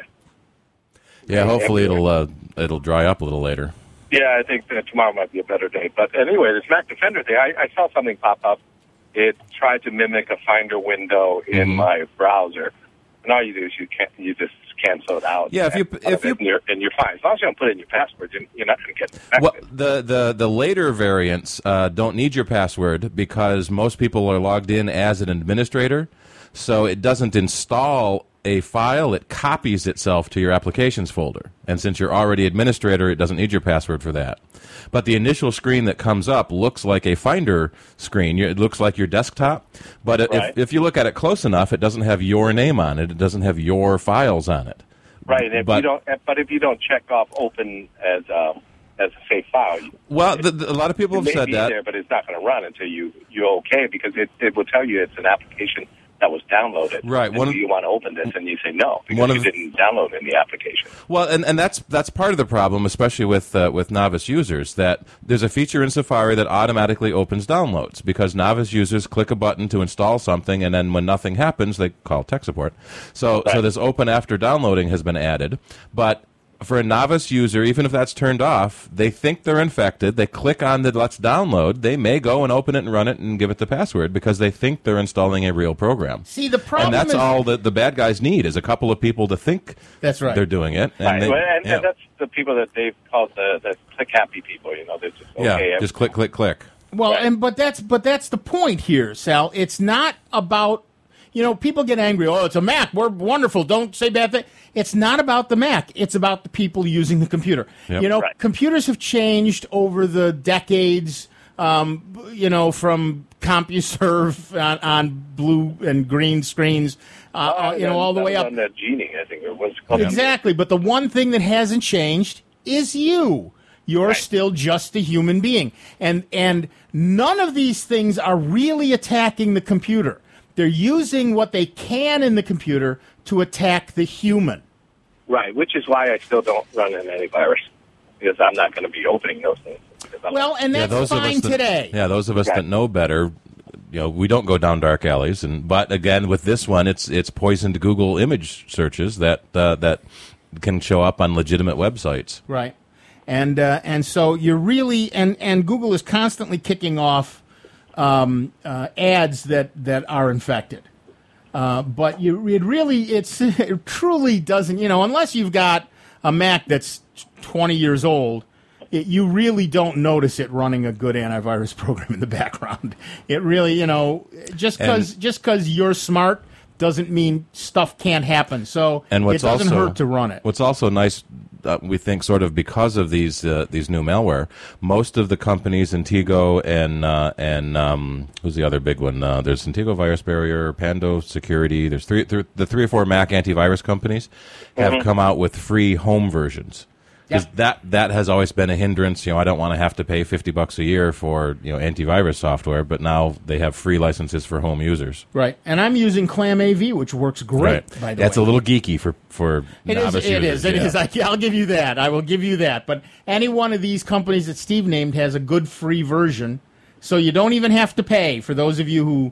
Yeah, hopefully it'll dry up a little later. Yeah, I think that tomorrow might be a better day. But anyway, this Mac Defender thing, I saw something pop up. It tried to mimic a Finder window in my browser, and all you do is you just cancel it out. Yeah, if you and you're fine as long as you don't put in your password, you're not going to get infected. Well, the later variants don't need your password because most people are logged in as an administrator, so it doesn't install a file, it copies itself to your applications folder. And since you're already administrator, it doesn't need your password for that. But the initial screen that comes up looks like a Finder screen. It looks like your desktop. But if you look at it close enough, it doesn't have your name on it. It doesn't have your files on it. Right. But if you don't check off open as a safe file, a lot of people have said that. There, but it's not going to run until you're okay because it will tell you it's an application that was downloaded. Right. Do you want to open this? And you say no because you didn't download it in the application. Well, and that's part of the problem, especially with novice users, that there's a feature in Safari that automatically opens downloads because novice users click a button to install something, and then when nothing happens, they call tech support. So this open after downloading has been added, but for a novice user, even if that's turned off, they think they're infected. They click on the let's download. They may go and open it and run it and give it the password because they think they're installing a real program. See, the problem and that's all that the bad guys need is a couple of people to think that's right. they're doing it. And, and that's the people that they've called the click-happy people. They're just okay. Yeah, just click, click, click. Well, but that's the point here, Sal. It's not about people get angry. Oh, it's a Mac. We're wonderful. Don't say bad things. It's not about the Mac. It's about the people using the computer. Yep. Computers have changed over the decades. From CompuServe on blue and green screens, all the way up. On that Genie, I think it was called. Exactly. But the one thing that hasn't changed is you. You're still just a human being, and none of these things are really attacking the computer. They're using what they can in the computer to attack the human. Right, which is why I still don't run an antivirus, because I'm not going to be opening those things. Well, and that's fine today. Yeah, those of us that know better, we don't go down dark alleys. But again, with this one, it's poisoned Google image searches that can show up on legitimate websites. Right, and so you're really and Google is constantly kicking off ads that are infected. But it truly doesn't, unless you've got a Mac that's 20 years old, you really don't notice it running a good antivirus program in the background. It really, just because you're smart doesn't mean stuff can't happen. So it doesn't hurt to run it. What's also nice, we think, sort of because of these new malware, most of the companies, Intego and who's the other big one? There's Intego Virus Barrier, Pando Security. There's the 3 or 4 Mac antivirus companies have come out with free home versions. Because that has always been a hindrance. I don't want to have to pay $50 a year for antivirus software, but now they have free licenses for home users. Right, and I'm using ClamAV, which works great. By the way, that's a little geeky for novice It users. is. I'll give you that. I will give you that. But any one of these companies that Steve named has a good free version, so you don't even have to pay. For those of you who,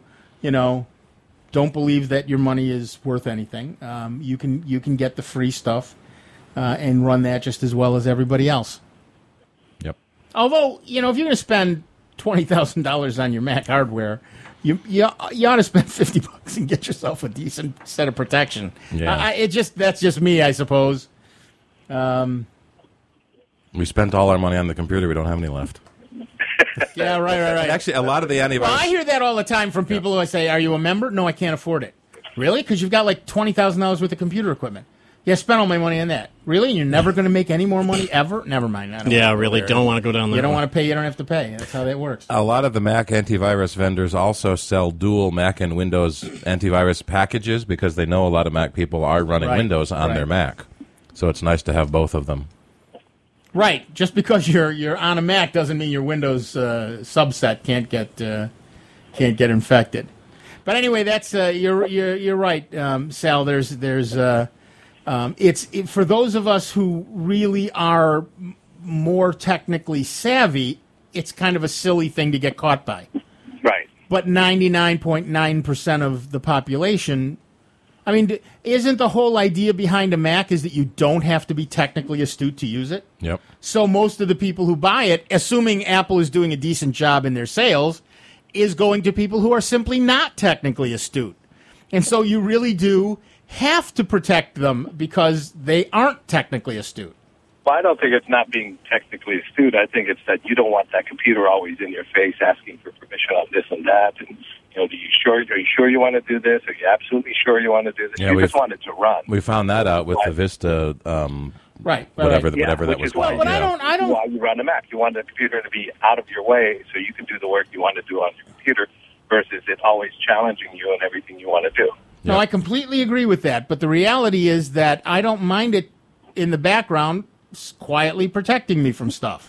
don't believe that your money is worth anything, you can get the free stuff. And run that just as well as everybody else. Yep. Although, if you're going to spend $20,000 on your Mac hardware, you ought to spend $50 and get yourself a decent set of protection. Yeah. That's just me, I suppose. We spent all our money on the computer. We don't have any left. Yeah, right. Actually, a lot of the antivirus. Well, I hear that all the time from people who I say, "Are you a member?" No, I can't afford it. Really? Because you've got like $20,000 worth of computer equipment. Yeah, I spent all my money on that. Really? You're never going to make any more money ever? Never mind. Don't want to go down there. You don't want to pay, you don't have to pay. That's how that works. A lot of the Mac antivirus vendors also sell dual Mac and Windows antivirus packages because they know a lot of Mac people are running Windows on their Mac. So it's nice to have both of them. Right. Just because you're on a Mac doesn't mean your Windows subset can't get infected. But anyway, that's you're right, Sal. There's For those of us who really are more technically savvy, it's kind of a silly thing to get caught by. Right. But 99.9% of the population, I mean, isn't the whole idea behind a Mac is that you don't have to be technically astute to use it? Yep. So most of the people who buy it, assuming Apple is doing a decent job in their sales, is going to people who are simply not technically astute. And so you really do have to protect them because they aren't technically astute. Well, I don't think it's not being technically astute. I think it's that you don't want that computer always in your face asking for permission on this and that. And, are you sure you want to do this? Are you absolutely sure you want to do this? Yeah, you just want it to run. We found that out with the Vista, Right. whatever Right. whatever that which was is why, called. But I don't. While you run a Mac, you want the computer to be out of your way so you can do the work you want to do on your computer versus it always challenging you on everything you want to do. No, I completely agree with that. But the reality is that I don't mind it in the background quietly protecting me from stuff.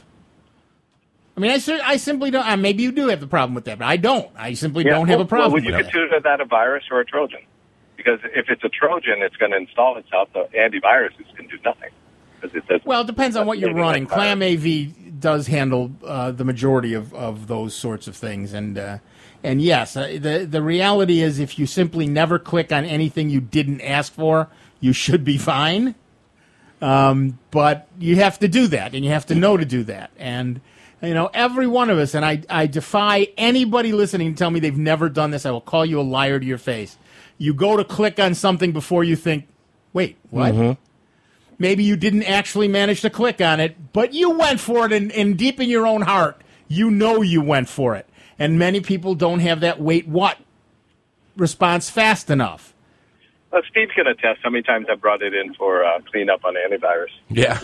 I mean, I simply don't. Maybe you do have the problem with that, but I don't. I simply don't have a problem Would with you that. consider that a virus or a Trojan? Because if it's a Trojan, it's going to install itself. The antiviruses can do nothing. Well, it depends on what you're Maybe running. like virus. Clam AV does handle the majority of those sorts of things, and yes, the reality is if you simply never click on anything you didn't ask for, you should be fine. But you have to do that, and you have to know to do that, and every one of us. And I defy anybody listening to tell me they've never done this. I will call you a liar to your face. You go to click on something before you think, wait, what? Mm-hmm. Maybe you didn't actually manage to click on it, but you went for it, and deep in your own heart, you know you went for it. And many people don't have that wait what response fast enough. Well, Steve can attest how many times I brought it in for cleanup on antivirus. Yeah.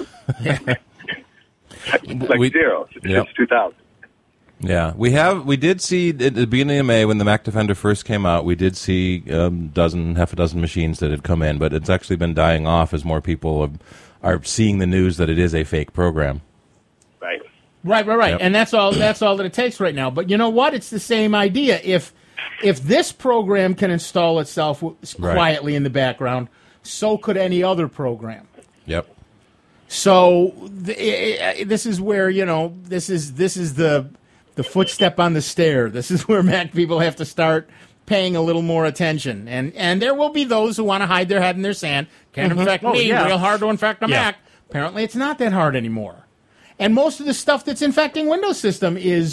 Like zero since 2000. Yeah, we did see at the beginning of May when the Mac Defender first came out, we did see half a dozen machines that had come in, but it's actually been dying off as more people are seeing the news that it is a fake program. Right. Right. Yep. And that's all that it takes right now. But you know what? It's the same idea. If this program can install itself quietly in the background, so could any other program. Yep. So this is where this is the footstep on the stair. This is where Mac people have to start paying a little more attention. And there will be those who want to hide their head in their sand. Can't infect me. Real hard to infect a Mac. Apparently, it's not that hard anymore. And most of the stuff that's infecting Windows system is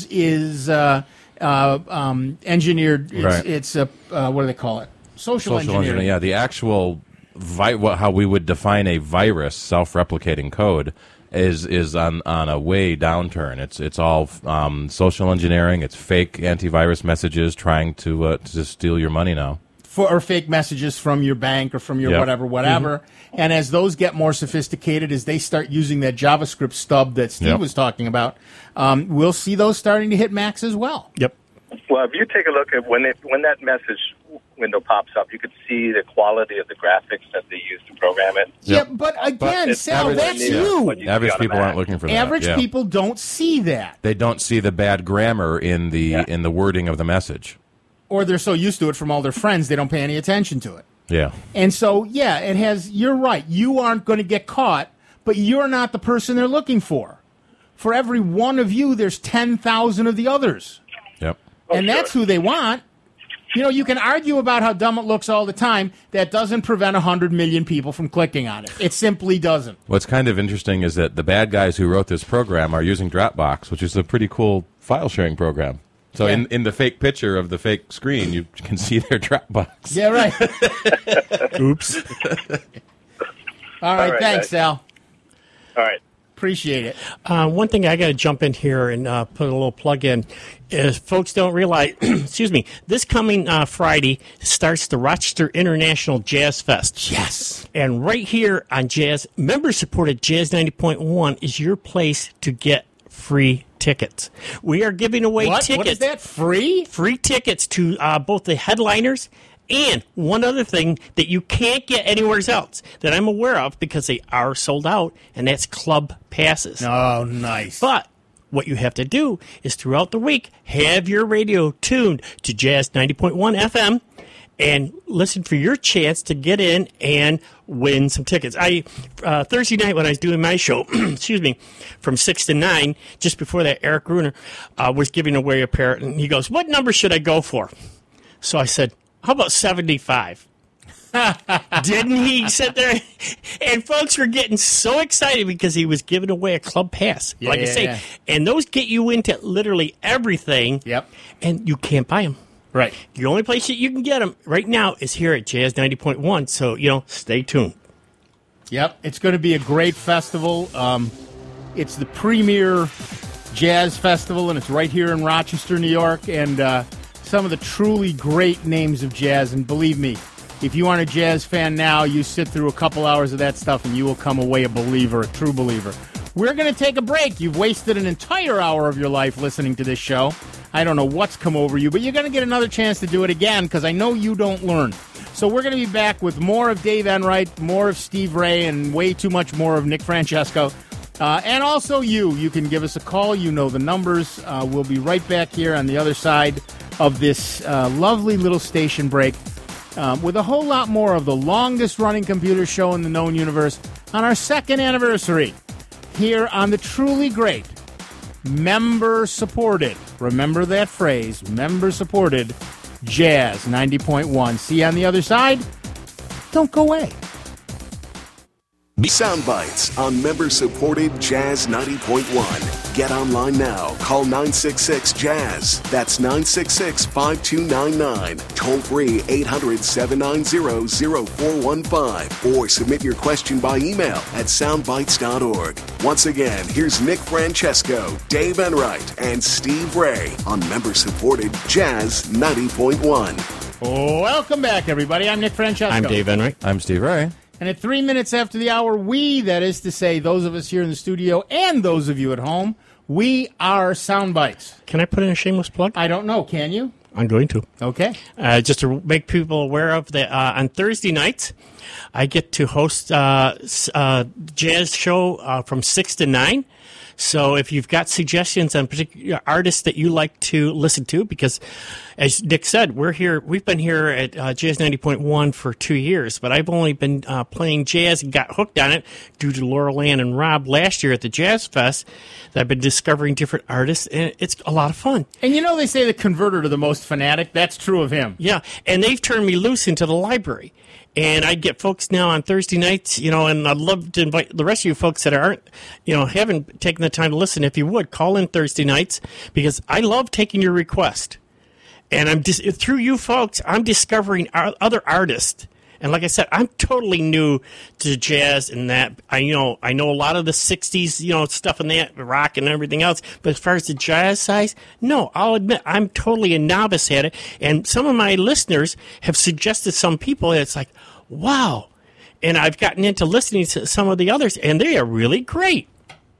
engineered. It's what do they call it? Social engineering. Yeah, the actual how we would define a virus, self-replicating code, is on a way downturn. It's all social engineering. It's fake antivirus messages trying to steal your money now. Or fake messages from your bank or from your whatever. Mm-hmm. And as those get more sophisticated, as they start using that JavaScript stub that Steve was talking about, we'll see those starting to hit Macs as well. Yep. Well, if you take a look at when that message window pops up, you could see the quality of the graphics that they use to program it. Yeah, but again, Sal, that's you. Average people aren't looking for that. Average people don't see that. They don't see the bad grammar in the wording of the message. Or they're so used to it from all their friends, they don't pay any attention to it. Yeah. And so, it has, you're right. You aren't going to get caught, but you're not the person they're looking for. For every one of you, there's 10,000 of the others. Yep. And that's who they want. You can argue about how dumb it looks all the time. That doesn't prevent 100 million people from clicking on it. It simply doesn't. What's kind of interesting is that the bad guys who wrote this program are using Dropbox, which is a pretty cool file sharing program. So in the fake picture of the fake screen, you can see their Dropbox. Yeah, right. Oops. All right, thanks, Sal. All right. Appreciate it. One thing I got to jump in here and put a little plug in is folks don't realize, excuse me, this coming Friday starts the Rochester International Jazz Fest. Yes. And right here on Jazz, member-supported Jazz 90.1 is your place to get free tickets. We are giving away tickets. What is that, free? Free tickets to both the headliners and one other thing that you can't get anywhere else that I'm aware of because they are sold out, and that's club passes. Oh, nice. But what you have to do is throughout the week, have your radio tuned to Jazz 90.1 FM and listen for your chance to get in and win some tickets. Thursday night when I was doing my show, excuse me, from 6 to 9, just before that, Eric Gruner was giving away a pair, and he goes, "What number should I go for?" So I said, "How about 75?" Didn't he sit there? And folks were getting so excited because he was giving away a club pass. I say, and those get you into literally everything. Yep. And you can't buy them. Right. The only place that you can get them right now is here at Jazz 90.1. So, stay tuned. Yep. It's going to be a great festival. It's the premier jazz festival, and it's right here in Rochester, New York. And some of the truly great names of jazz. And believe me, if you aren't a jazz fan now, you sit through a couple hours of that stuff and you will come away a believer, a true believer. We're going to take a break. You've wasted an entire hour of your life listening to this show. I don't know what's come over you, but you're going to get another chance to do it again because I know you don't learn. So we're going to be back with more of Dave Enright, more of Steve Ray, and way too much more of Nick Francesco. And also you. You can give us a call. You know the numbers. We'll be right back here on the other side of this lovely little station break. With a whole lot more of the longest-running computer show in the known universe on our second anniversary here on the truly great member-supported, remember that phrase, member-supported Jazz 90.1. See you on the other side. Don't go away. Sound bites on member-supported Jazz 90.1. Get online now. Call 966-JAZZ. That's 966-5299. Toll free 800-790-0415. Or submit your question by email at soundbites.org. Once again, here's Nick Francesco, Dave Enright, and Steve Ray on member-supported Jazz 90.1. Welcome back, everybody. I'm Nick Francesco. I'm Dave Enright. I'm Steve Ray. And at 3 minutes after the hour, that is to say, those of us here in the studio and those of you at home, we are Soundbites. Can I put in a shameless plug? I don't know. Can you? I'm going to. Okay. Just to make people aware of that, on Thursday nights, I get to host a jazz show from 6 to 9. So if you've got suggestions on particular artists that you like to listen to, because as Nick said, we've been here at Jazz 90.1 for 2 years, but I've only been playing jazz and got hooked on it due to Laurel Ann and Rob last year at the Jazz Fest. That I've been discovering different artists, and it's a lot of fun. And they say the converter to the most fanatic. That's true of him. Yeah, and they've turned me loose into the library. And I get folks now on Thursday nights, and I'd love to invite the rest of you folks that aren't, haven't taken the time to listen. If you would, call in Thursday nights because I love taking your request. And through you folks, I'm discovering other artists. And like I said, I'm totally new to jazz and that. I know a lot of the 60s, stuff and that, rock and everything else. But as far as the jazz side, no, I'll admit I'm totally a novice at it. And some of my listeners have suggested some people, and it's like, wow. And I've gotten into listening to some of the others, and they are really great.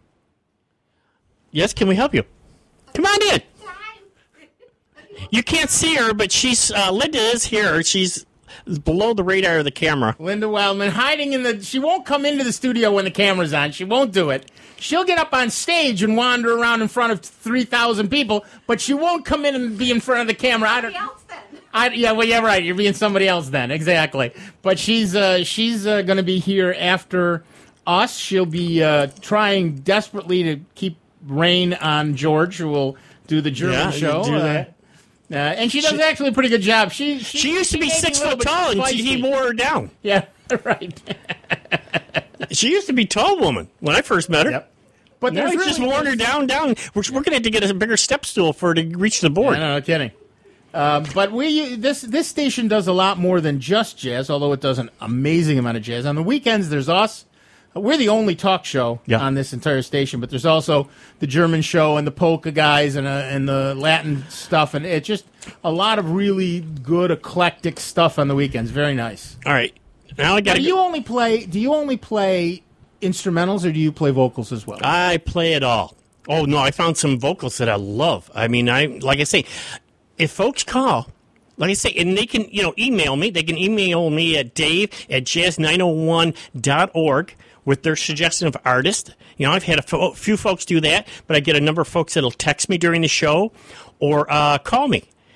Yes, can we help you? Come on in. You can't see her, but Linda is here. She's below the radar of the camera. Linda Wildman hiding she won't come into the studio when the camera's on. She won't do it. She'll get up on stage and wander around in front of 3,000 people, but she won't come in and be in front of the camera. Right. You're being somebody else then. Exactly. But she's going to be here after us. She'll be trying desperately to keep rein on George, who will do the German show. Do that. And she does actually a pretty good job. She used to be 6 foot tall, and he wore her down. Yeah, right. She used to be a tall woman when I first met her. Yep. But now he's just worn her down. We're going to have to get a bigger step stool for her to reach the board. No kidding. But this station does a lot more than just jazz, although it does an amazing amount of jazz. On the weekends, there's us. We're the only talk show on this entire station, but there's also the German show and the polka guys and the Latin stuff, and it's just a lot of really good eclectic stuff on the weekends. Very nice. All right, now I got. Do you only play instrumentals, or do you play vocals as well? I play it all. Oh no, I found some vocals that I love. I mean, like I say, if folks call. Like I say, and they can, email me. They can email me at dave@jazz901.org with their suggestion of artists. I've had a few folks do that, but I get a number of folks that'll text me during the show or call me.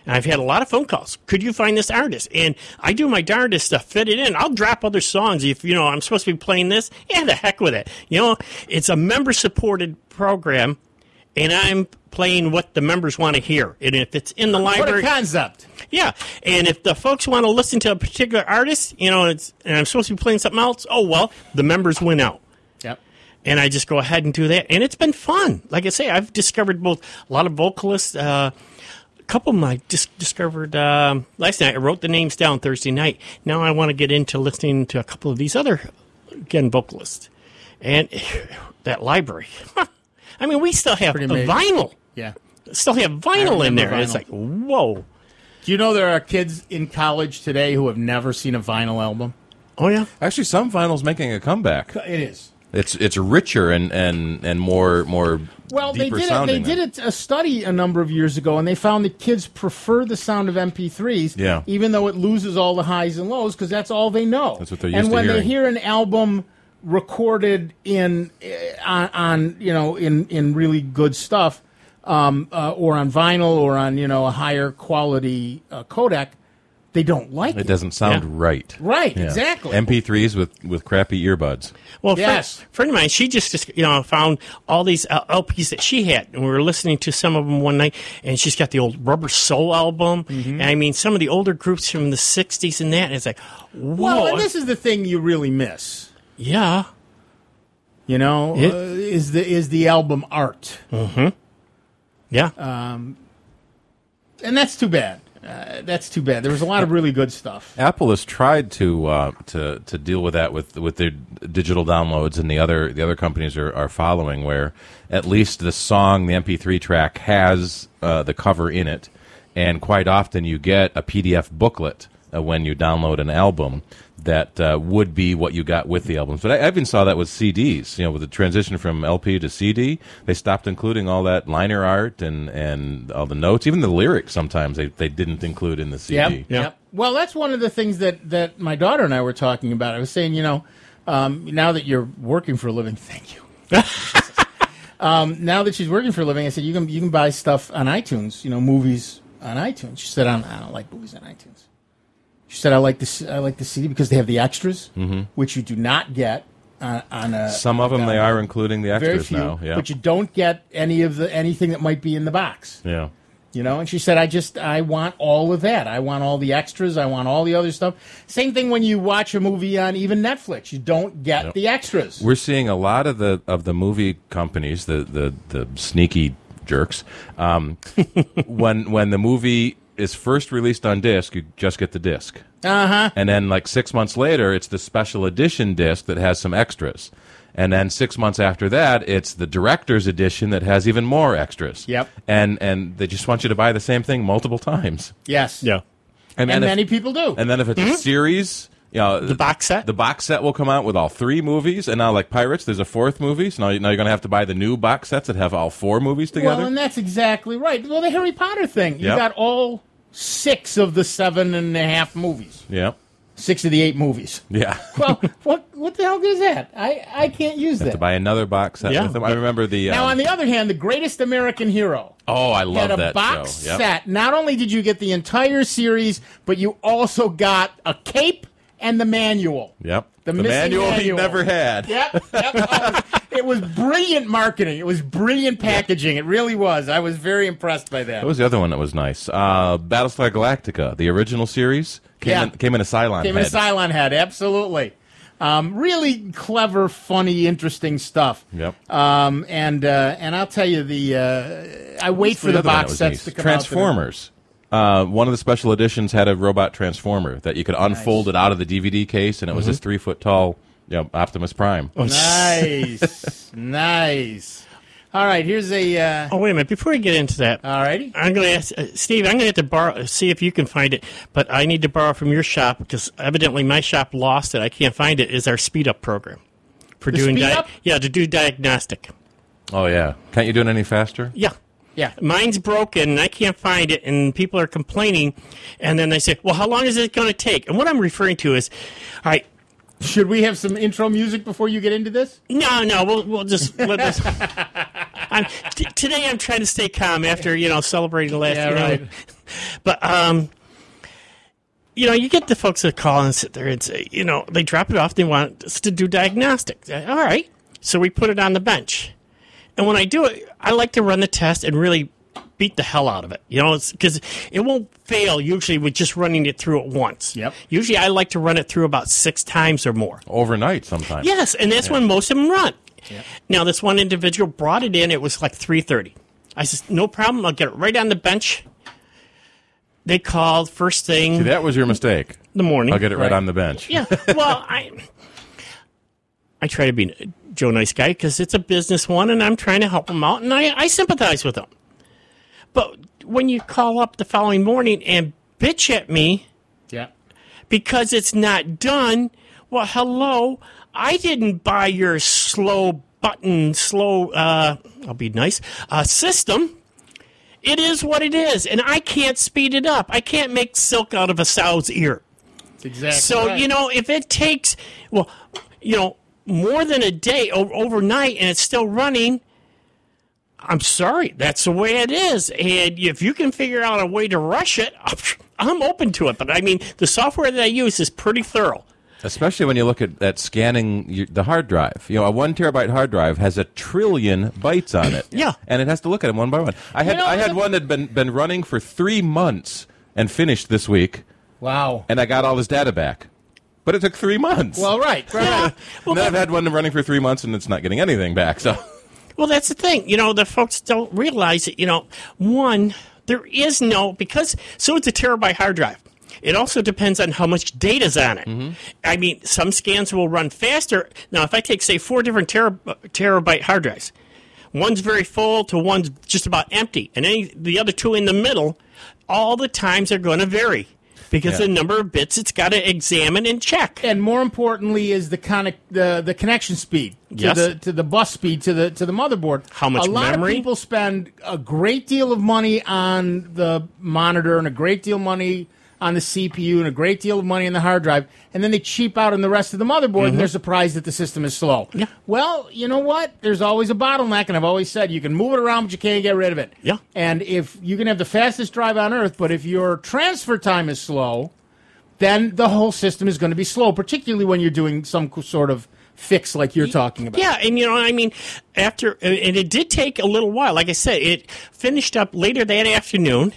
And I've had a lot of phone calls. Could you find this artist? And I do my darndest to fit it in. I'll drop other songs if, I'm supposed to be playing this. Yeah, the heck with it. It's a member-supported program, and I'm playing what the members want to hear. And if it's in the library... What a concept. Yeah. And if the folks want to listen to a particular artist, and I'm supposed to be playing something else, oh, well, the members win out. Yep. And I just go ahead and do that. And it's been fun. Like I say, I've discovered both a lot of vocalists... a couple of them I discovered last night. I wrote the names down Thursday night. Now I want to get into listening to a couple of these other, again, vocalists. And that library. I mean, we still have vinyl. Yeah. Still have vinyl in there. Vinyl. It's like, whoa. Do you know there are kids in college today who have never seen a vinyl album? Oh, yeah? Actually, some vinyl's making a comeback. It is. It's richer and more Well, deeper they sounding. did a study a number of years ago, and they found that kids prefer the sound of MP3s, even though it loses all the highs and lows, because that's all they know. That's what they're used to hearing. And when hearing. they hear an album recorded in really good stuff, or on vinyl, or on a higher quality codec, they don't like it. It doesn't sound right. Right, Yeah. exactly. MP3s with crappy earbuds. Well, Yes. friend of mine, she just found all these LPs that she had, and we were listening to some of them one night, and she's got the old Rubber Soul album, and I mean, some of the older groups from the 60s and that, and it's like, whoa. Well, and this is the thing you really miss. Yeah. Is the album art. Mm-hmm. Yeah. And that's too bad. That's too bad. There was a lot of really good stuff. Apple has tried to deal with that with their digital downloads, and the other companies are following, where at least the song, the MP3 track, has the cover in it, and quite often you get a PDF booklet when you download an album that would be what you got with the albums. But I even saw that with CDs. With the transition from LP to CD, they stopped including all that liner art and all the notes, even the lyrics. Sometimes they didn't include in the CD. Yep. Well, that's one of the things that my daughter and I were talking about. I was saying, now that you're working for a living, thank you. Now that she's working for a living, I said you can buy stuff on iTunes. Movies on iTunes. She said, I don't like movies on iTunes. She said, I like the CD because they have the extras, which you do not get on a. Some of them they are including the extras very few, now. Yeah. But you don't get anything that might be in the box. Yeah. And she said, I want all of that. I want all the extras. I want all the other stuff. Same thing when you watch a movie on even Netflix. You don't get the extras. We're seeing a lot of the movie companies, the sneaky jerks, when the movie is first released on disc, you just get the disc. And then, like 6 months later, it's the special edition disc that has some extras. And then 6 months after that, it's the director's edition that has even more extras. Yep. And they just want you to buy the same thing multiple times. Yes. Yeah. And many people do. And then if it's a series, the box set? The box set will come out with all 3 movies. And now, like Pirates, there's a 4th movie. So now you're going to have to buy the new box sets that have all 4 movies together. Well, and that's exactly right. Well, the Harry Potter thing. You got all 6 of the 7.5 movies. Yeah. 6 of the 8 movies. Yeah. Well, what the hell good is that? I can't use that. To buy another box set with them. I remember the. Now, on the other hand, The Greatest American Hero. Oh, I love had that a box show. Yep. set. Not only did you get the entire series, but you also got a cape and the manual. Yep. The manual he manual. never had. Yep. Oh, it was brilliant marketing. It was brilliant packaging. It really was. I was very impressed by that. What was the other one that was nice? Battlestar Galactica, the original series, came in a Cylon head. Came in a Cylon head, absolutely. Really clever, funny, interesting stuff. Yep. And I'll tell you, I wait for the box sets to come Transformers. One of the special editions had a robot Transformer that you could unfold it out of the DVD case, and it was this 3-foot tall Optimus Prime. Oh, nice. Nice. All right, here's a... Oh, wait a minute. Before we get into that, all righty. I'm going to ask... Steve, I'm going to have to see if you can find it, but I need to borrow from your shop because evidently my shop lost it. I can't find it. Is our Speed Up program. For doing Speed Up? Yeah, to do diagnostic. Oh, yeah. Can't you do it any faster? Yeah. Yeah. Mine's broken, and I can't find it, and people are complaining, and then they say, well, how long is it going to take? And what I'm referring to is, all right... Should we have some intro music before you get into this? No, we'll just let this... Today I'm trying to stay calm after, celebrating the last, right. But you get the folks that call and sit there and say, they drop it off. They want us to do diagnostics. All right. So we put it on the bench. And when I do it, I like to run the test and really beat the hell out of it. Because it won't fail usually with just running it through it once. Yep. Usually I like to run it through about 6 times or more. Overnight sometimes. Yes, and that's when most of them run. Yep. Now, this one individual brought it in. It was like 3:30. I said, no problem. I'll get it right on the bench. They called first thing. See, that was your mistake. The morning. I'll get it right on the bench. Yeah. Well, I try to be Joe Nice Guy because it's a business one, and I'm trying to help them out, and I sympathize with them. But when you call up the following morning and bitch at me because it's not done, well, hello, I didn't buy your I'll be nice, system. It is what it is, and I can't speed it up. I can't make silk out of a sow's ear. Exactly. So, right. If it takes, more than a day overnight and it's still running, I'm sorry. That's the way it is. And if you can figure out a way to rush it, I'm open to it. But, the software that I use is pretty thorough. Especially when you look at scanning the hard drive. A 1 terabyte hard drive has 1 trillion bytes on it. Yeah. And it has to look at them one by one. I had one that had been running for 3 months and finished this week. Wow. And I got all his data back. But it took 3 months. Well, right. Yeah. And then I've had one running for 3 months and it's not getting anything back. So, well, that's the thing. The folks don't realize that, one, there is no, because, so it's a terabyte hard drive. It also depends on how much data's on it. Mm-hmm. Some scans will run faster. Now, if I take, say, 4 different terabyte hard drives, one's very full to one's just about empty, and the other 2 in the middle, all the times are going to vary. Because the number of bits it's got to examine and check, and more importantly, is the connection speed to the bus speed to the motherboard. How much memory? A lot of people spend a great deal of money on the monitor and a great deal of money on the CPU and a great deal of money on the hard drive, and then they cheap out on the rest of the motherboard, and they're surprised that the system is slow. Yeah. Well, you know what? There's always a bottleneck, and I've always said you can move it around, but you can't get rid of it. Yeah. And if you can have the fastest drive on Earth, but if your transfer time is slow, then the whole system is going to be slow, particularly when you're doing some sort of fix like you're talking about. Yeah, and after, and it did take a little while. Like I said, it finished up later that afternoon,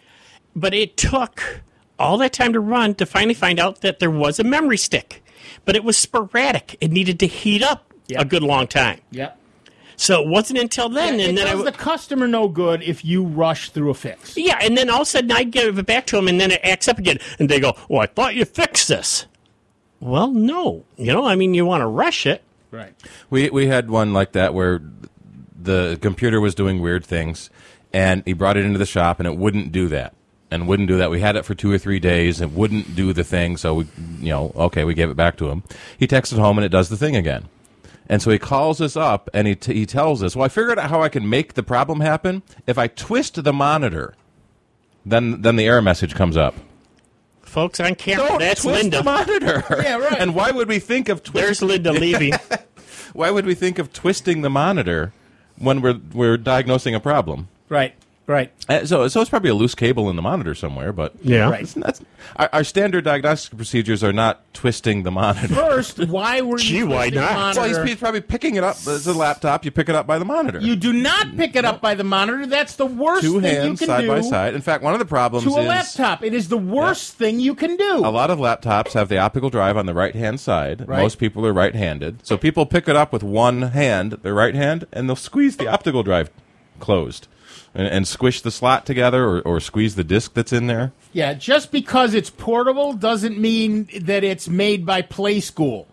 but it took all that time to run to finally find out that there was a memory stick. But it was sporadic. It needed to heat up a good long time. Yep. So it wasn't until then. Yeah, and then does the customer no good if you rush through a fix. Yeah, and then all of a sudden I give it back to them, and then it acts up again. And they go, well, I thought you fixed this. Well, no. You want to rush it. Right. we had one like that where the computer was doing weird things, and he brought it into the shop, and it wouldn't do that. We had it for 2 or 3 days and wouldn't do the thing. So we gave it back to him. He texted home and it does the thing again. And so he calls us up and he tells us, well, I figured out how I can make the problem happen. If I twist the monitor, then the error message comes up. Folks on camera, Don't that's twist Linda. the monitor. Yeah, right. And why would we think of There's Linda leaving. Why would we think of twisting the monitor when we're diagnosing a problem? Right. Right. So it's probably a loose cable in the monitor somewhere, but Yeah. Right. Our standard diagnostic procedures are not twisting the monitor. First, why were you Gee, why twisting the not? monitor? Well, he's probably picking it up. It's a laptop. You pick it up by the monitor. You do not pick it up by the monitor. That's the worst 2 thing hands you can side do by side. In fact, one of the problems to a is laptop. It is the worst thing you can do. a lot of laptops have the optical drive on the right-hand side. Right. Most people are right-handed. So people pick it up with one hand, their right hand, and they'll squeeze the optical drive closed. And squish the slot together or squeeze the disc that's in there. Yeah, just because it's portable doesn't mean that it's made by Play School.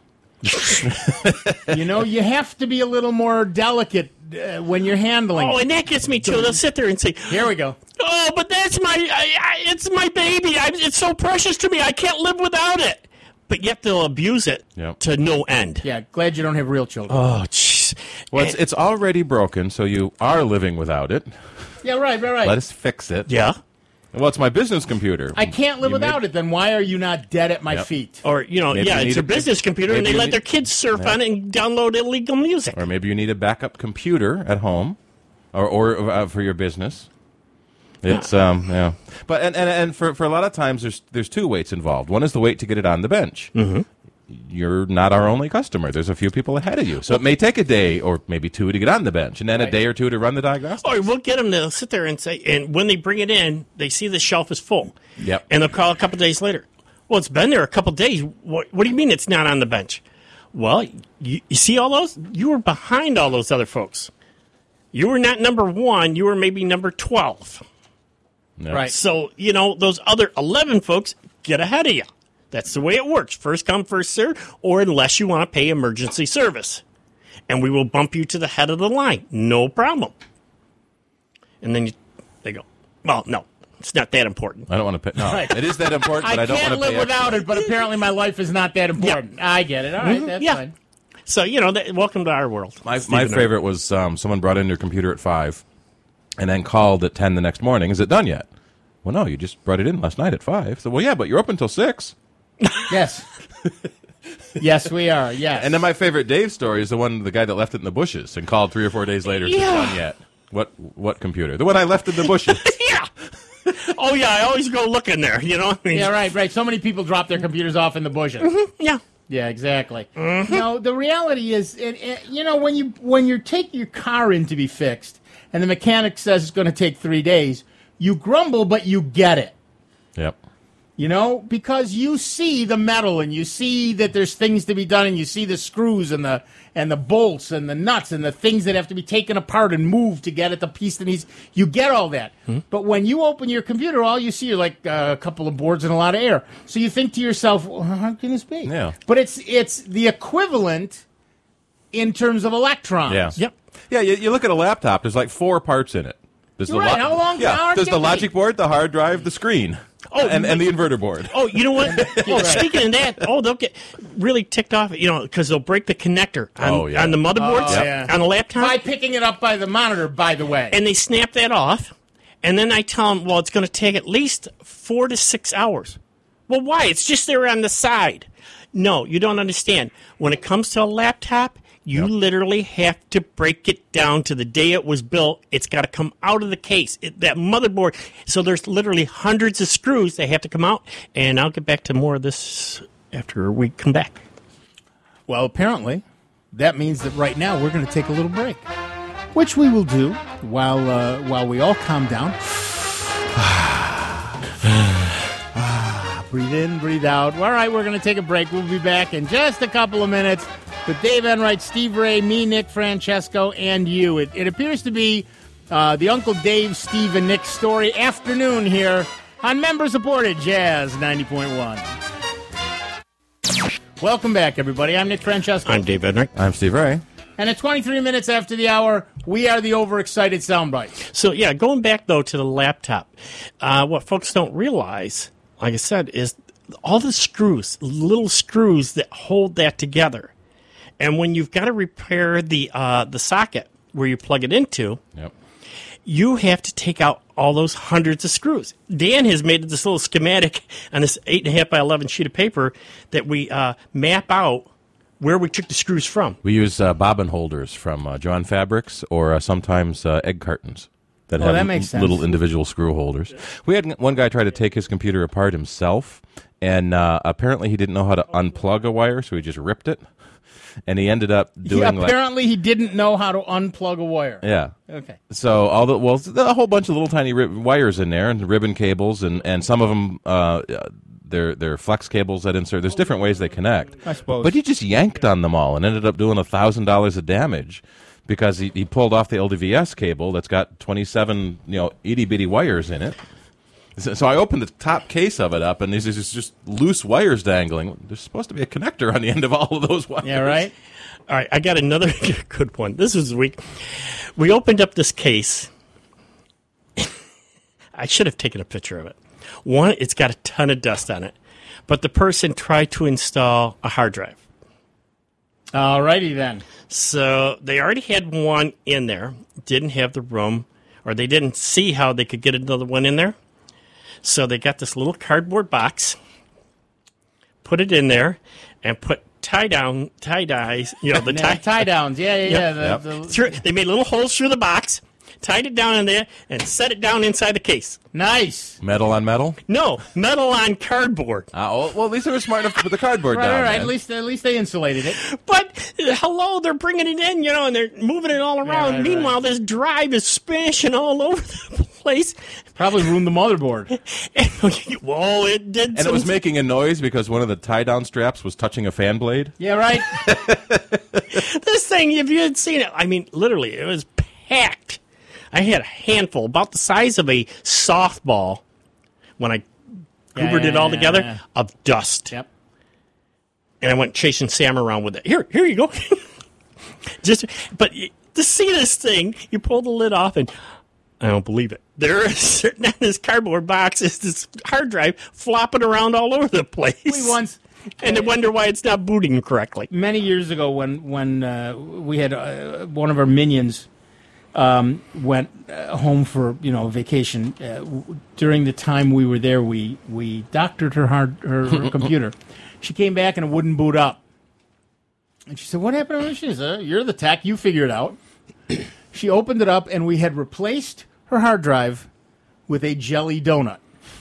You have to be a little more delicate when you're handling Oh, it. and that gets me too. They'll sit there and say, Here we go. oh, but that's it's my baby. It's so precious to me. I can't live without it. But yet they'll abuse it to no end. Yeah, glad you don't have real children. Oh, jeez. Well, it's already broken, so you are living without it. Yeah, right. Let us fix it. Yeah. Well, it's my business computer. I can't live without it. Then why are you not dead at my feet? Or, Maybe you it's need a a business computer, and maybe they you let need- their kids surf on it and download illegal music. Or maybe you need a backup computer at home or for your business. It's yeah. But and for a lot of times there's two waits involved. One is the wait to get it on the bench. Mm-hmm. You're not our only customer. There's a few people ahead of you. So it may take a day or maybe two to get on the bench, and then a day or two to run the diagnostics. Or we'll get them to sit there and say, and when they bring it in, they see the shelf is full. Yep. And they'll call a couple days later. Well, it's been there a couple days. What do you mean it's not on the bench? Well, you see all those? You were behind all those other folks. You were not number 1. You were maybe number 12. Yep. Right. So, those other 11 folks get ahead of you. That's the way it works. First come, first served, or unless you want to pay emergency service. And we will bump you to the head of the line. No problem. And then they go, well, no, it's not that important. I don't want to pay. No, it is that important, but I don't want to pay. I can't live without it, but apparently my life is not that important. Yeah. I get it. All right, that's fine. So, welcome to our world. My favorite was someone brought in your computer at 5 and then called at 10 the next morning. Is it done yet? Well, no, you just brought it in last night at 5. So, well, yeah, but you're open until 6. Yes. Yes, we are. Yes. And then my favorite Dave story is the guy that left it in the bushes and called 3 or 4 days later. Is it done yet? What computer? The one I left in the bushes. Yeah. Oh, yeah, I always go look in there, Yeah, right. So many people drop their computers off in the bushes. Mm-hmm. Yeah. Yeah, exactly. Mm-hmm. No, the reality is, when you're taking your car in to be fixed and the mechanic says it's going to take 3 days, you grumble, but you get it. Yep. Because you see the metal and you see that there's things to be done and you see the screws and the bolts and the nuts and the things that have to be taken apart and moved to get at the piece that needs. You get all that. Mm-hmm. But when you open your computer, all you see are like a couple of boards and a lot of air. So you think to yourself, well, how can this be? Yeah. But it's the equivalent in terms of electrons. Yeah. Yep. Yeah, you look at a laptop, there's like 4 parts in it. There's You're right. How long? There's the logic board, the hard drive, the screen. Oh, and the inverter board. Oh, you know what? Speaking of that, they'll get really ticked off, because they'll break the connector on the motherboards, on the laptop. By picking it up by the monitor, by the way. And they snap that off, and then I tell them, well, it's going to take at least 4 to 6 hours. Well, why? It's just there on the side. No, you don't understand. When it comes to a laptop, you literally have to break it down to the day it was built. It's got to come out of the case, that motherboard. So there's literally hundreds of screws that have to come out. And I'll get back to more of this after we come back. Well, apparently, that means that right now we're going to take a little break, which we will do while we all calm down. Breathe in, breathe out. All right, we're going to take a break. We'll be back in just a couple of minutes with Dave Enright, Steve Ray, me, Nick Francesco, and you. It appears to be the Uncle Dave, Steve, and Nick story afternoon here on member-supported Jazz 90.1. Welcome back, everybody. I'm Nick Francesco. I'm Dave Enright. I'm Steve Ray. And at 23 minutes after the hour, we are the overexcited soundbites. So, going back, though, to the laptop, what folks don't realize, like I said, is all the screws, little screws that hold that together. And when you've got to repair the socket where you plug it into, you have to take out all those hundreds of screws. Dan has made this little schematic on this 8.5 by 11 sheet of paper that we map out where we took the screws from. We use bobbin holders from John Fabrics or sometimes egg cartons that have that makes sense. Little individual screw holders. We had one guy try to take his computer apart himself, and apparently he didn't know how to unplug a wire, so he just ripped it. And he ended up doing apparently he didn't know how to unplug a wire. Yeah. Okay. So a whole bunch of little tiny wires in there and ribbon cables and some of them they're flex cables that insert. There's different ways they connect. I suppose. But he just yanked on them all and ended up doing $1,000 of damage because he pulled off the LDVS cable that's got 27 itty bitty wires in it. So I opened the top case of it up, and there's just loose wires dangling. There's supposed to be a connector on the end of all of those wires. Yeah, right? All right, I got another good one. This was weak. We opened up this case. I should have taken a picture of it. One, it's got a ton of dust on it, but the person tried to install a hard drive. All righty then. So they already had one in there, didn't have the room, or they didn't see how they could get another one in there. So they got this little cardboard box, put it in there, and put tie dyes, the tie downs. Yeah. They made little holes through the box, tied it down in there, and set it down inside the case. Nice. Metal on metal? No, metal on cardboard. Well, at least they were smart enough to put the cardboard down. Right. man. At least they insulated it. But, hello, they're bringing it in, and they're moving it all around. right. Meanwhile, this drive is smashing all over the place. Probably ruined the motherboard. Whoa, it did. And it was making a noise because one of the tie-down straps was touching a fan blade. Yeah, right. This thing, if you had seen it, I mean, literally, it was packed. I had a handful, about the size of a softball, when I hoovered it all together, of dust. Yep. And I went chasing Sam around with it. Here you go. But to see this thing, you pull the lid off, and I don't believe it. There is sitting on this cardboard box is this hard drive flopping around all over the place. We once. And I wonder why it's not booting correctly. Many years ago, when we had one of our minions went home for vacation, during the time we were there, we doctored her computer. She came back and it wouldn't boot up. And she said, "What happened to her?" She said, "You're the tech. You figure it out." She opened it up, and we had replaced her hard drive with a jelly donut.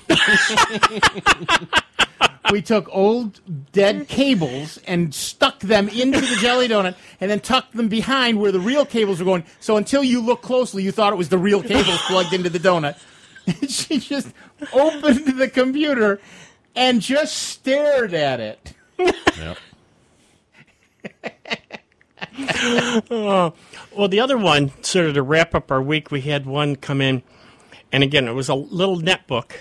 We took old dead cables and stuck them into the jelly donut and then tucked them behind where the real cables were going. So until you look closely, you thought it was the real cables plugged into the donut. And she just opened the computer and just stared at it. Yep. Well, the other one, sort of to wrap up our week, we had one come in, and again, it was a little netbook,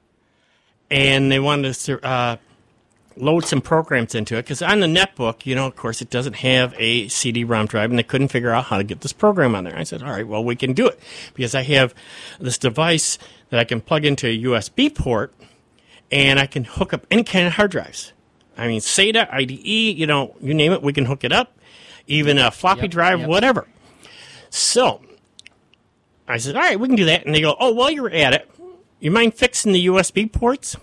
and they wanted us to load some programs into it, because on the netbook, of course, it doesn't have a CD-ROM drive, and they couldn't figure out how to get this program on there. I said, all right, well, we can do it, because I have this device that I can plug into a USB port, and I can hook up any kind of hard drives. I mean, SATA, IDE, you name it, we can hook it up, even a floppy drive, whatever. So I said, all right, we can do that. And they go, oh, while you're at it, you mind fixing the USB ports?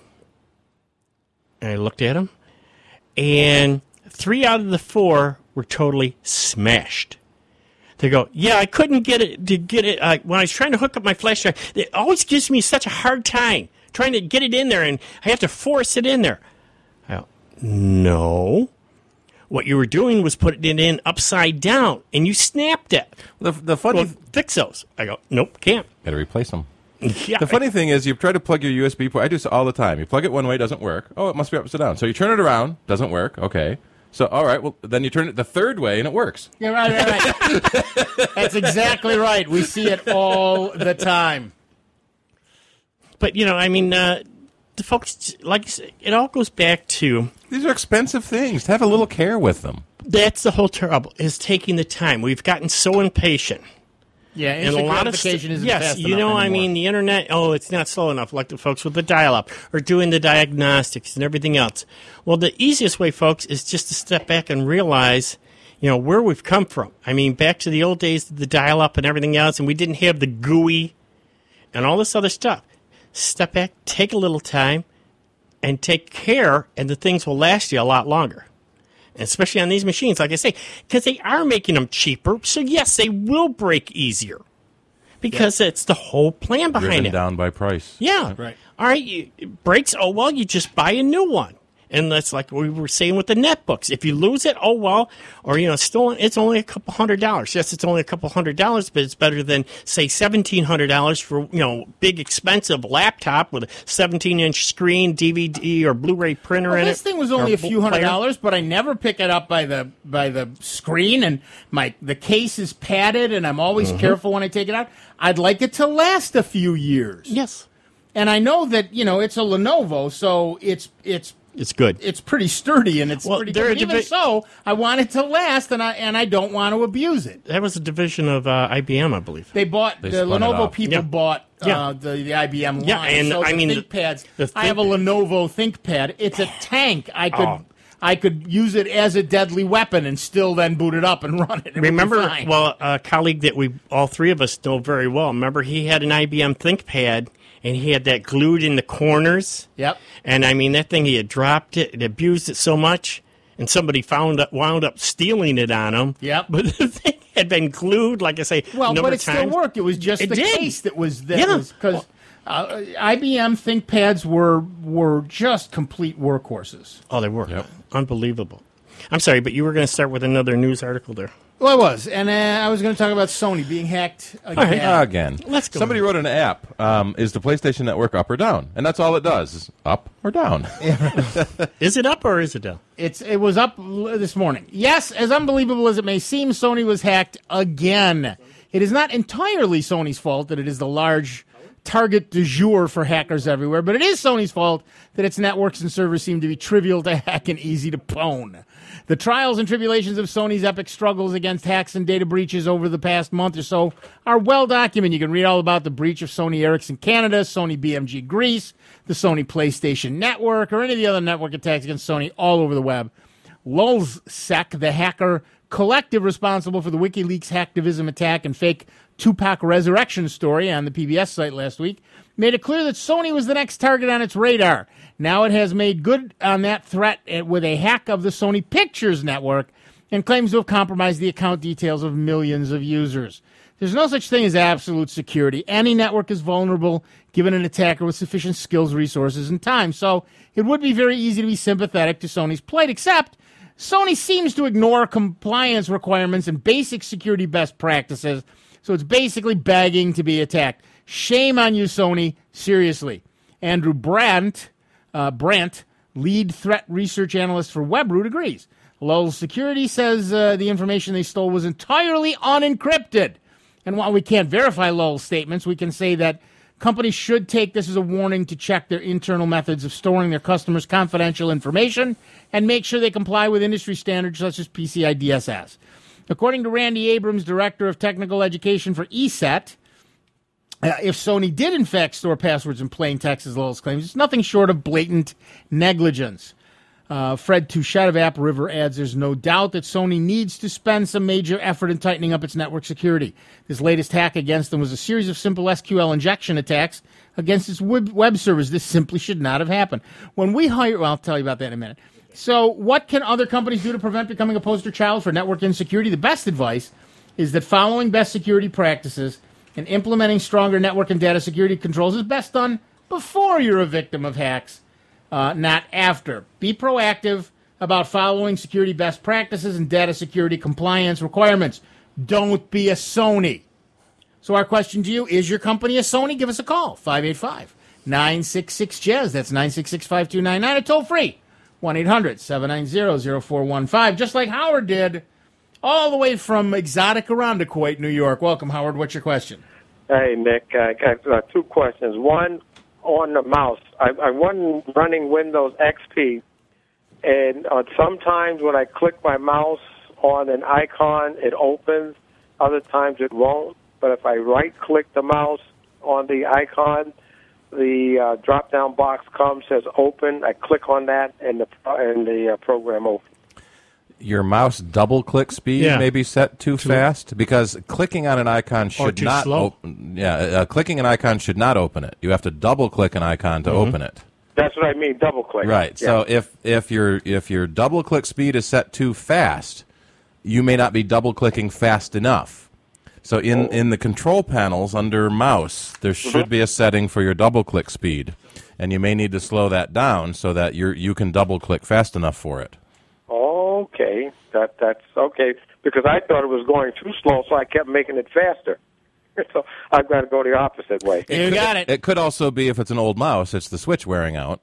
And I looked at them, and 3 out of the 4 were totally smashed. They go, yeah, I couldn't get it to get it. When I was trying to hook up my flash drive, it always gives me such a hard time trying to get it in there, and I have to force it in there. I go, no. What you were doing was putting it in upside down, and you snapped it. The funny Fix those. I go, nope, can't. Got to replace them. Yeah, The funny thing is, you try to plug your USB port. I do this all the time. You plug it one way, doesn't work. Oh, it must be upside down. So you turn it around, doesn't work. Okay. So, all right, well, then you turn it the third way, and it works. Yeah, right. That's exactly right. We see it all the time. But, the folks, like you said, it all goes back to... These are expensive things. Have a little care with them. That's the whole trouble, is taking the time. We've gotten so impatient. Yeah, And a lot of isn't yes, fast enough anymore. the internet, it's not slow enough, like the folks with the dial-up, or doing the diagnostics and everything else. Well, the easiest way, folks, is just to step back and realize, where we've come from. I mean, back to the old days of the dial-up and everything else, and we didn't have the GUI and all this other stuff. Step back, take a little time, and take care, and the things will last you a lot longer. And especially on these machines, like I say, because they are making them cheaper, so yes, they will break easier. Because it's the whole plan behind Driven it. down by price. Yeah. Right. All right, it breaks, you just buy a new one. And that's like we were saying with the netbooks. If you lose it, or it's stolen, it's only a couple $100. Yes, it's only a couple $100, but it's better than, say, $1,700 for, big expensive laptop with a 17-inch screen, DVD or Blu-ray printer in it. This thing was only or a few $100, but I never pick it up by the screen, and the case is padded, and I'm always careful when I take it out. I'd like it to last a few years. Yes. And I know that, it's a Lenovo, so it's good. It's pretty sturdy, and it's pretty good. Even so, I want it to last, and I don't want to abuse it. That was a division of IBM, I believe. The spun Lenovo it people Yeah. bought Yeah. the IBM line. Yeah, and so I mean, ThinkPads. the I have a Lenovo ThinkPad. It's a tank. I could use it as a deadly weapon and still then boot it up and run it. It would be Remember, fine. a colleague that all three of us know very well. Remember, he had an IBM ThinkPad, and he had that glued in the corners. Yep. And I mean, that thing, he had dropped it and abused it so much. and somebody wound up stealing it on them. Yep. But the thing had been glued, like I say, Well, number but of it still times. worked. It was just It the did. case that was Yeah. because IBM ThinkPads were just complete workhorses. Oh, they were. Unbelievable. I'm sorry, but you were going to start with another news article there. Well, I was, and I was going to talk about Sony being hacked again. Again. Let's go. Somebody wrote an app. Is the PlayStation Network up or down? And that's all it does, is up or down. Is it up or is it down? It was up this morning. Yes, as unbelievable as it may seem, Sony was hacked again. It is not entirely Sony's fault that it is the large target du jour for hackers everywhere, but it is Sony's fault that its networks and servers seem to be trivial to hack and easy to pwn. The trials and tribulations of Sony's epic struggles against hacks and data breaches over the past month or so are well documented. You can read all about the breach of Sony Ericsson Canada, Sony BMG Greece, the Sony PlayStation Network, or any of the other network attacks against Sony all over the web. Lulzsec, the hacker collective responsible for the WikiLeaks hacktivism attack and fake Tupac resurrection story on the PBS site last week, made it clear that Sony was the next target on its radar. Now it has made good on that threat with a hack of the Sony Pictures network and claims to have compromised the account details of millions of users. There's no such thing as absolute security. Any network is vulnerable given an attacker with sufficient skills, resources, and time. So it would be very easy to be sympathetic to Sony's plight, except Sony seems to ignore compliance requirements and basic security best practices. So it's basically begging to be attacked. Shame on you, Sony. Seriously. Andrew Brandt, lead threat research analyst for Webroot, agrees. Lulz Security says the information they stole was entirely unencrypted. And while we can't verify Lulz's statements, we can say that companies should take this as a warning to check their internal methods of storing their customers' confidential information and make sure they comply with industry standards such as PCI DSS. According to Randy Abrams, director of technical education for ESET, if Sony did in fact store passwords in plain text, as Lulz claims, it's nothing short of blatant negligence. Fred Touchette of AppRiver adds, there's no doubt that Sony needs to spend some major effort in tightening up its network security. This latest hack against them was a series of simple SQL injection attacks against its web servers. This simply should not have happened. When we hire, well, I'll tell you about that in a minute. So what can other companies do to prevent becoming a poster child for network insecurity? The best advice is that following best security practices and implementing stronger network and data security controls is best done before you're a victim of hacks, not after. Be proactive about following security best practices and data security compliance requirements. Don't be a Sony. So our question to you, is your company a Sony? Give us a call, 585-966-JAZZ. That's 966-5299, a toll-free 1-800-790-0415, just like Howard did, all the way from exotic Irondequoit, New York. Welcome, Howard. What's your question? Hey, Nick. I got two questions. One, on the mouse. I wasn't running Windows XP, and sometimes when I click my mouse on an icon, it opens. Other times it won't. But if I right-click the mouse on the icon, the drop-down box comes, says open. I click on that, and the program opens. Your mouse double-click speed may be set too fast, because clicking on an icon should not open. Clicking an icon should not open it. You have to double-click an icon to open it. That's what I mean, double-click. Right. Yeah. So if your double-click speed is set too fast, you may not be double-clicking fast enough. So in the control panels under mouse, there should be a setting for your double-click speed, and you may need to slow that down so that you can double-click fast enough for it. Okay, that's okay, because I thought it was going too slow, so I kept making it faster. So I've got to go the opposite way. You got it. It could also be, if it's an old mouse, it's the switch wearing out.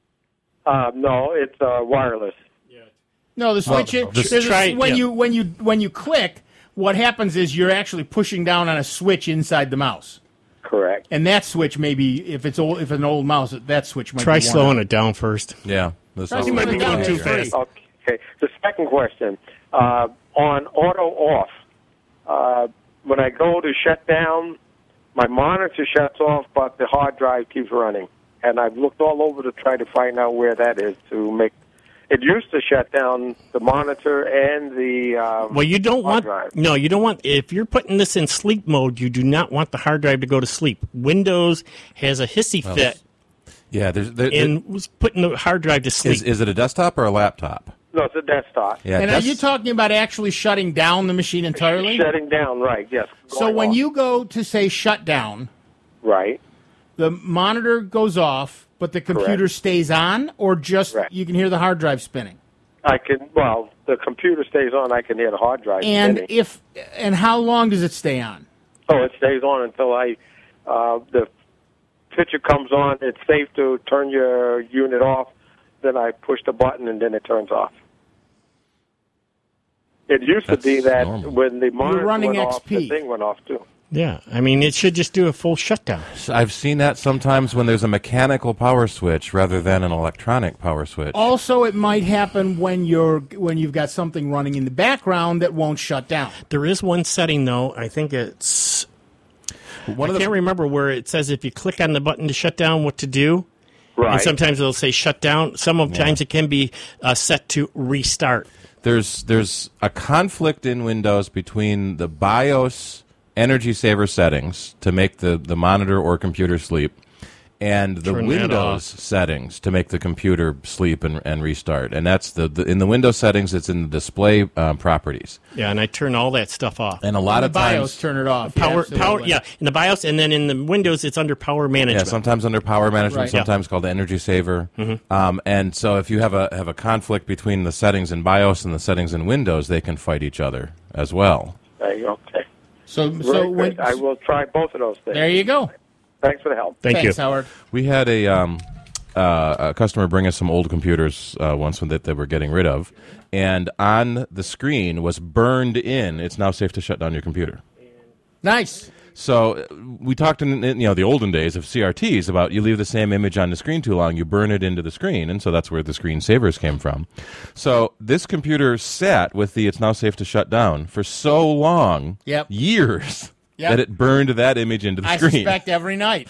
No, it's wireless. No, the switch. When you click, what happens is you're actually pushing down on a switch inside the mouse. Correct. And that switch may be, if it's an old mouse, that switch might try be slowing it down first. Yeah, You might be going too fast. Okay. The second question, on auto off, when I go to shut down, my monitor shuts off, but the hard drive keeps running. And I've looked all over to try to find out where that is to make. It used to shut down the monitor and the well, you don't hard want drive. No, you don't want. If you're putting this in sleep mode, you do not want the hard drive to go to sleep. Windows has a hissy fit Yeah, in putting the hard drive to sleep. Is it a desktop or a laptop? No, it's a desktop. Yeah, And are you talking about actually shutting down the machine entirely? Shutting down, right, yes. So Going when off. you go to say shut down, Right. the monitor goes off, but the computer Correct. stays on, or just Correct. you can hear the hard drive spinning? The computer stays on. I can hear the hard drive And spinning. how long does it stay on? Oh, it stays on until the picture comes on. It's safe to turn your unit off. Then I push the button and then it turns off. It used to be That's that normal. when the monitor running went off, XP. the thing went off too. Yeah, I mean, it should just do a full shutdown. I've seen that sometimes when there's a mechanical power switch rather than an electronic power switch. Also, it might happen when you've got something running in the background that won't shut down. There is one setting, though. I think it's... I can't remember where it says if you click on the button to shut down what to do. Right. And sometimes it'll say shut down. Sometimes it can be set to restart. There's a conflict in Windows between the BIOS energy saver settings to make the monitor or computer sleep and the Turn that Windows off. settings to make the computer sleep and restart. And that's in the Windows settings, it's in the display properties. Yeah, and I turn all that stuff off. And a lot the of BIOS times... turn it off. Power, absolutely. yeah, in the BIOS, and then in the Windows, it's under power management. Yeah, sometimes under power management, Right. sometimes called energy saver. And so if you have a conflict between the settings in BIOS and the settings in Windows, they can fight each other as well. Okay. So Very when, good. I will try both of those things. there you go. Thanks for the help. Thank Thanks, you. Howard. We had a customer bring us some old computers once that they were getting rid of, and on the screen was burned in, "It's now safe to shut down your computer." Nice. So we talked in the olden days of CRTs about you leave the same image on the screen too long, you burn it into the screen, and so that's where the screen savers came from. So this computer sat with the "It's now safe to shut down" for so long, Yep. years, Yep. that it burned that image into the I screen. suspect every night.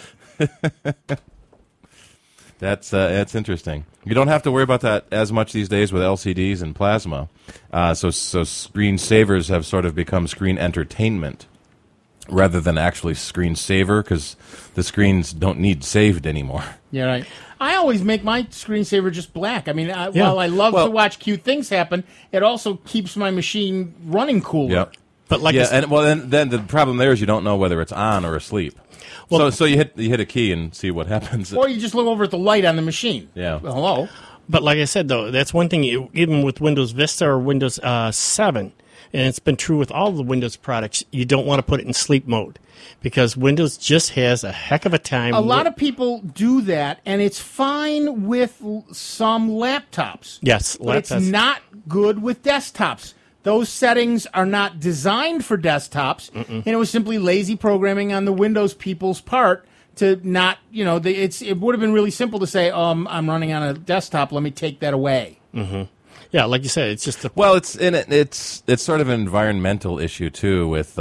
That's interesting. You don't have to worry about that as much these days with LCDs and plasma. So screen savers have sort of become screen entertainment rather than actually screen saver, because the screens don't need saved anymore. Yeah, right. I always make my screensaver just black. I mean, while I love to watch cute things happen, it also keeps my machine running cooler. Yep. But like Yeah, and then the problem there is you don't know whether it's on or asleep. Well- so you hit a key and see what happens. Or you just look over at the light on the machine. Yeah. Well, hello. But like I said, though, that's one thing, even with Windows Vista or Windows 7, and it's been true with all the Windows products, you don't want to put it in sleep mode because Windows just has a heck of a time. A lot of people do that, and it's fine with some laptops. Yes, But it's laptops. not good with desktops. Those settings are not designed for desktops, and it was simply lazy programming on the Windows people's part to not, it would have been really simple to say, I'm running on a desktop, let me take that away. Yeah, like you said, it's just a... Well, it's sort of an environmental issue too, with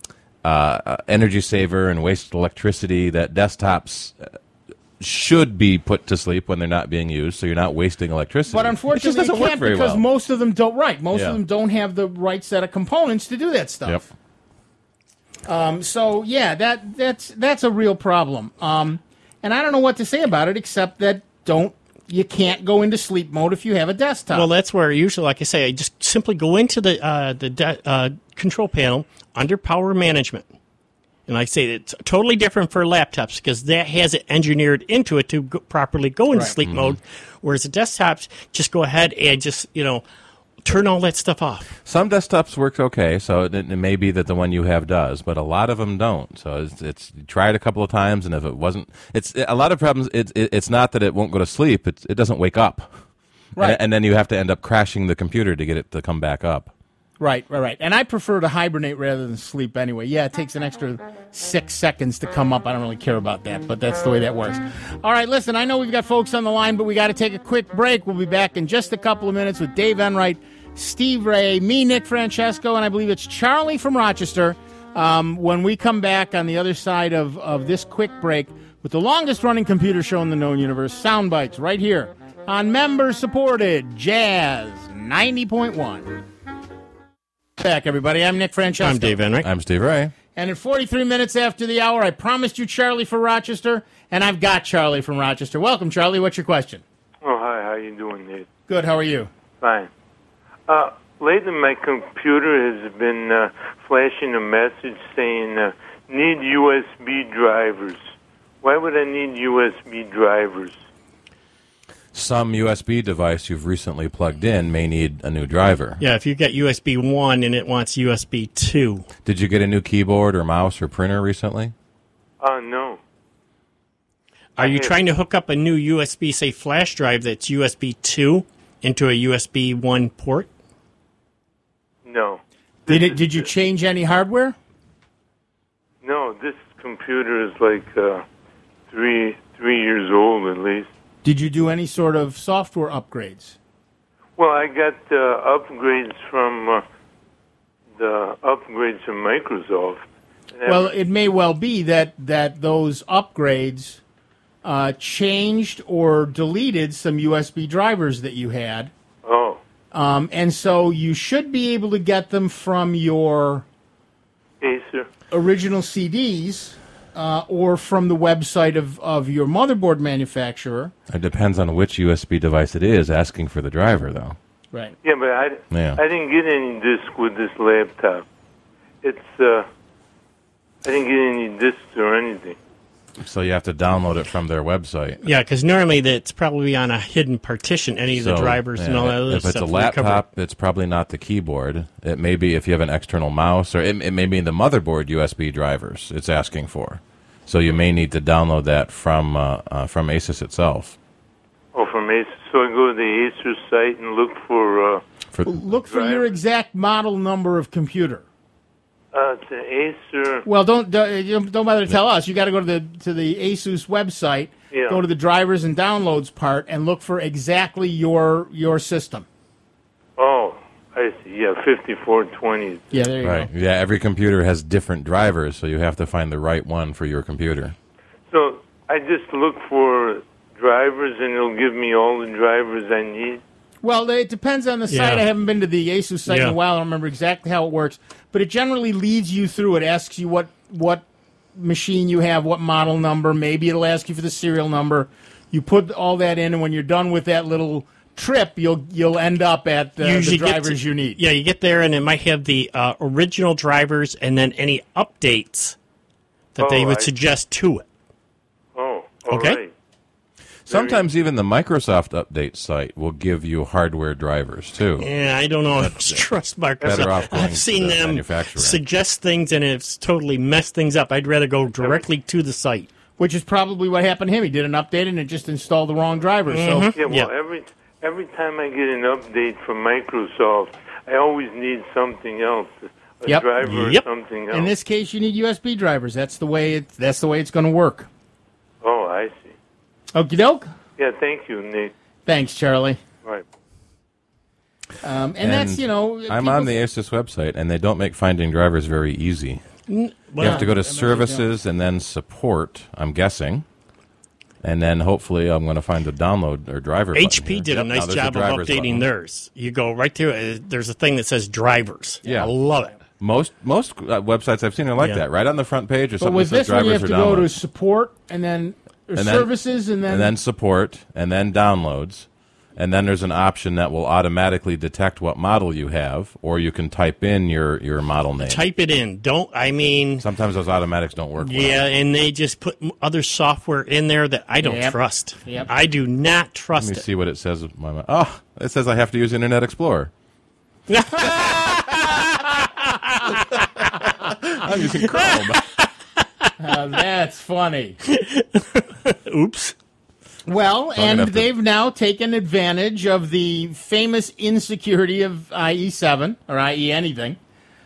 energy saver and wasted electricity that desktops should be put to sleep when they're not being used, so you're not wasting electricity. But it unfortunately, just doesn't you work can't very because well. most of them don't. Right, most Yeah. of them don't have the right set of components to do that stuff. Yep. So yeah, that's a real problem. And I don't know what to say about it except that you can't go into sleep mode if you have a desktop. Well, that's where usually, like I say, I just simply go into the control panel under power management. And like I say, it's totally different for laptops because that has it engineered into it to properly go into Right. sleep mode. Whereas the desktops, just go ahead and just, turn all that stuff off. Some desktops work okay, so it may be that the one you have does, but a lot of them don't. So it's you try it a couple of times, and if it wasn't, it's a lot of problems. It's not that it won't go to sleep; it doesn't wake up, Right. And then you have to end up crashing the computer to get it to come back up. Right. And I prefer to hibernate rather than sleep anyway. Yeah, it takes an extra 6 seconds to come up. I don't really care about that, but that's the way that works. All right, listen, I know we've got folks on the line, but we got to take a quick break. We'll be back in just a couple of minutes with Dave Enright, Steve Ray, me, Nick Francesco, and I believe it's Charlie from Rochester. When we come back on the other side of this quick break with the longest-running computer show in the known universe, Soundbites, right here on member-supported Jazz 90.1. Back, everybody. I'm Nick Francesco. I'm Dave Enright. I'm Steve Ray. And in 43 minutes after the hour, I promised you Charlie for Rochester, and I've got Charlie from Rochester. Welcome, Charlie. What's your question? Oh, hi. How you doing, Nate? Good. How are you? Fine. Lately, my computer has been flashing a message saying, need USB drivers. Why would I need USB drivers? Some USB device you've recently plugged in may need a new driver. Yeah, if you got USB 1 and it wants USB 2. Did you get a new keyboard or mouse or printer recently? No. Are you trying to hook up a new USB, say, flash drive that's USB 2 into a USB 1 port? No. Did you change any hardware? No, this computer is like 3 years old at least. Did you do any sort of software upgrades? Well, I got upgrades from Microsoft. Well, it may well be that those upgrades changed or deleted some USB drivers that you had. Oh. And so you should be able to get them from your Acer original CDs or from the website of your motherboard manufacturer. It depends on which USB device it is asking for the driver, though. Right. Yeah, but I didn't get any disc with this laptop. I didn't get any discs or anything. So you have to download it from their website. Yeah, because normally that's probably on a hidden partition, any of the drivers and all that other stuff. If it's a laptop, it's probably not the keyboard. It may be if you have an external mouse, or it may be the motherboard USB drivers it's asking for. So you may need to download that from Asus itself. Oh, from Acer. So I go to the Acer site and look for your exact model number of computer. It's an Acer. Well, don't bother to tell us. You got to go to the Asus website. Yeah. Go to the drivers and downloads part and look for exactly your system. Oh, I see. Yeah, 5420. Yeah, there you go. Yeah, every computer has different drivers, so you have to find the right one for your computer. So I just look for drivers, and it'll give me all the drivers I need. Well, it depends on the site. I haven't been to the Asus site in a while. I don't remember exactly how it works. But it generally leads you through. It asks you what machine you have, what model number. Maybe it'll ask you for the serial number. You put all that in, and when you're done with that little trip, you'll end up at the drivers you need. Yeah, you get there, and it might have the original drivers and then any updates that they would suggest to it. Oh, okay. Right. Sometimes even the Microsoft update site will give you hardware drivers, too. Yeah, I don't know. Trust Microsoft. Better off going I've seen to the them manufacturer. suggest things, and it's totally messed things up. I'd rather go directly to the site. Which is probably what happened to him. He did an update, and it just installed the wrong driver. Mm-hmm. So every time I get an update from Microsoft, I always need something else. A driver or something else. In this case, you need USB drivers. That's the way it's going to work. Oh, I see. Okie doke. Yeah, thank you, Nick. Thanks, Charlie. Right. And that's, I'm on the Asus website, and they don't make finding drivers very easy. You have to go to services and then support, I'm guessing. And then hopefully I'm going to find the download or driver button HP here. did a nice job of updating theirs. You go right to it. There's a thing that says drivers. Yeah. I love it. Most websites I've seen are like that. Right on the front page or something that says But with this one, you drivers have or to downloads. go to support and then services and then support and then downloads. And then there's an option that will automatically detect what model you have, or you can type in your model name. Type it in. Sometimes those automatics don't work well. Yeah, and they just put other software in there that I don't trust. Yep. I do not trust it. Let me see what it says. It says I have to use Internet Explorer. I'm using Chrome. That's funny. Oops. Well, and they've now taken advantage of the famous insecurity of IE7 or IE anything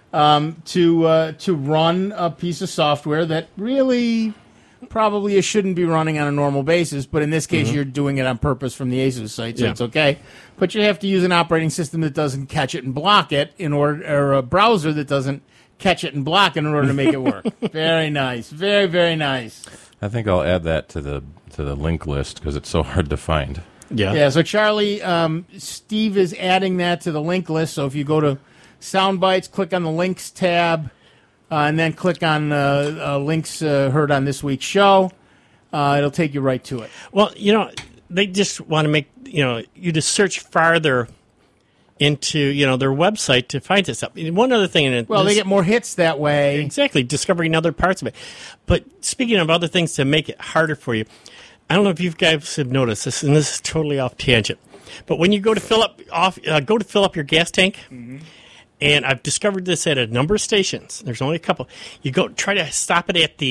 to run a piece of software that really probably shouldn't be running on a normal basis. But in this case, you're doing it on purpose from the Asus site, so it's okay. But you have to use an operating system that doesn't catch it and block it or a browser that doesn't catch it and block it in order to make it work. Very nice. Very, very nice. I think I'll add that to the link list because it's so hard to find. Yeah, so Charlie, Steve is adding that to the link list. So if you go to Soundbites, click on the links tab, and then click on links heard on this week's show, it'll take you right to it. Well, they just want to make, you to search farther into their website to find this stuff. And one other thing, They get more hits that way. Exactly, discovering other parts of it. But speaking of other things to make it harder for you, I don't know if you guys have noticed this, and this is totally off tangent. But when you go to fill up your gas tank, and I've discovered this at a number of stations. There's only a couple. You go try to stop it at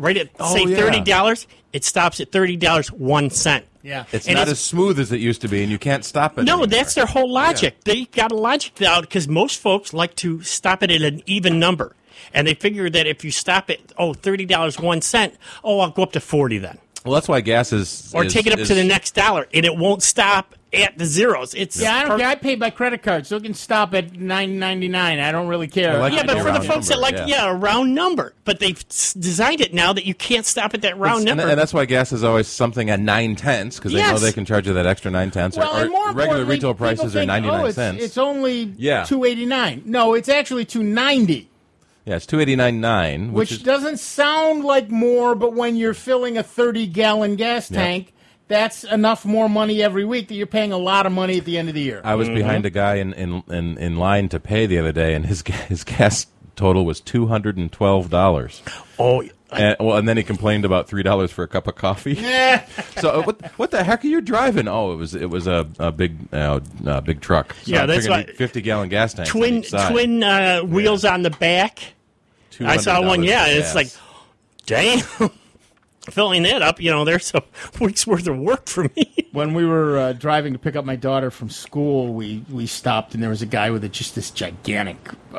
$30. It stops at $30 1 cent. Yeah, it's not as smooth as it used to be, and you can't stop it. No, anymore. that's their whole logic. Yeah. They got a logic out because most folks like to stop it at an even number, and they figure that if you stop it, $30 1 cent, I'll go up to 40 then. Well, that's why gas is... Or take it up to the next dollar, and it won't stop at the zeros. I don't care. I pay by credit card, so it can stop at $9.99. I don't really care. But for the folks that a round number. But they've designed it now that you can't stop at that round number. And that's why gas is always something at 9/10 because they know they can charge you that extra 9/10. Or regular retail prices are 99 cents. It's only $2.89. No, it's actually $2.90. Yeah, it's $2.89.9, which doesn't sound like more, but when you're filling a 30-gallon gas tank, that's enough more money every week that you're paying a lot of money at the end of the year. I was behind a guy in line to pay the other day, and his gas total was $212. Oh, and then he complained about $3 for a cup of coffee. Yeah. So what the heck are you driving? Oh, it was a big truck. So that's why 50-gallon gas tank. Twin wheels on the back. I saw one. Yeah, it's like, damn. Filling that up, there's a week's worth of work for me. When we were driving to pick up my daughter from school, we stopped, and there was a guy with just this gigantic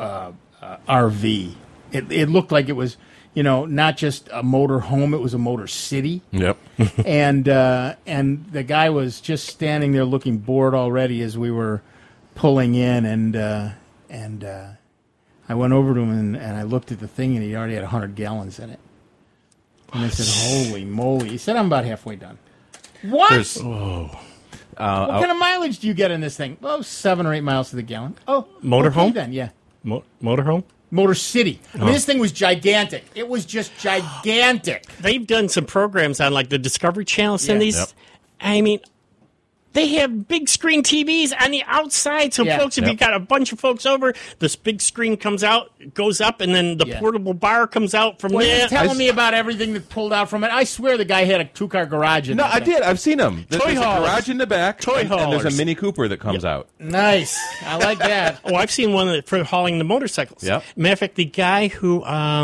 RV. It looked like it was, not just a motor home; it was a motor city. Yep. and the guy was just standing there looking bored already as we were pulling in, and I went over to him and I looked at the thing, and he already had 100 gallons in it. And I said, "Holy moly!" He said, "I'm about halfway done." What? What kind of mileage do you get in this thing? 7 or 8 miles to the gallon. Oh, motorhome then, yeah. Motorhome? Motor City. I mean, this thing was gigantic. It was just gigantic. They've done some programs on the Discovery Channel. And these, I mean, they have big screen TVs on the outside. So, folks, if you've got a bunch of folks over, this big screen comes out, goes up, and then the portable bar comes out from there. He was telling me about everything that pulled out from it. I swear the guy had a 2-car garage in No, I did. I've seen them. There's a garage in the back, and there's a Mini Cooper that comes out. Nice. I like that. I've seen one for hauling the motorcycles. Yep. Matter of fact, the guy who,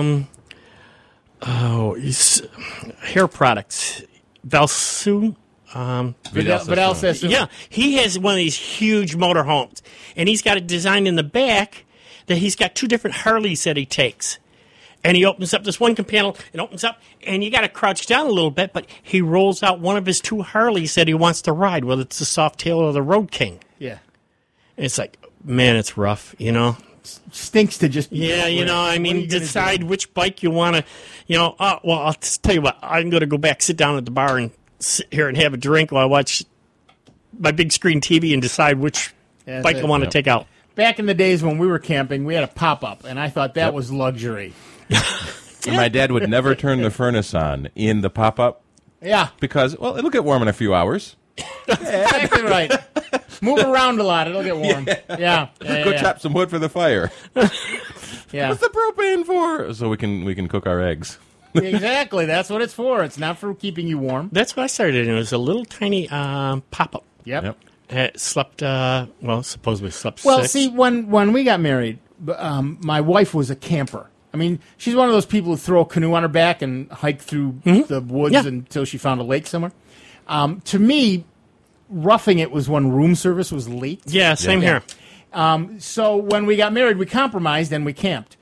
he's hair products, Valsu. Vidal says so. Yeah, he has one of these huge motorhomes, and he's got it designed in the back that he's got 2 different Harleys that he takes. And he opens up this one panel, it opens up, and you got to crouch down a little bit, but he rolls out one of his 2 Harleys that he wants to ride, whether it's the Softail or the Road King. Yeah. And it's like, man, it's rough, Stinks to just... Yeah, decide which bike you want to, I'll tell you what, I'm going to go back, sit down at the bar, and sit here and have a drink while I watch my big screen TV and decide which bike I want to take out. Back in the days when we were camping, we had a pop-up, and I thought that was luxury. My dad would never turn the furnace on in the pop-up. Yeah. Because, it'll get warm in a few hours. Exactly right. Move around a lot, it'll get warm. Yeah. Go chop some wood for the fire. Yeah. What's the propane for? So we can cook our eggs. Exactly. That's what it's for. It's not for keeping you warm. That's what I started in. It was a little tiny pop-up. Yep. It slept, supposedly slept 6. Well, see, when we got married, my wife was a camper. I mean, she's one of those people who throw a canoe on her back and hike through the woods until she found a lake somewhere. To me, roughing it was when room service was late. Yeah, same here. So when we got married, we compromised and we camped.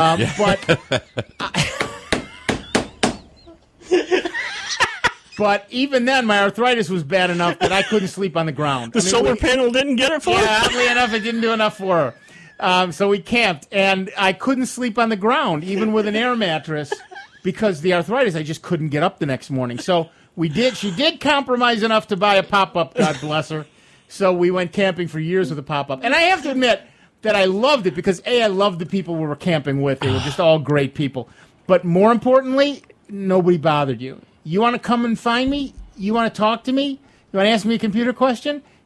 But even then, my arthritis was bad enough that I couldn't sleep on the ground. The solar panel didn't get it for her? Yeah, oddly enough, it didn't do enough for her. So we camped, and I couldn't sleep on the ground, even with an air mattress, because the arthritis, I just couldn't get up the next morning. So she did compromise enough to buy a pop-up, God bless her. So we went camping for years with a pop-up. And I have to admit that I loved it because, A, I loved the people we were camping with. They were just all great people. But more importantly, nobody bothered you. You want to come and find me? You want to talk to me? You want to ask me a computer question?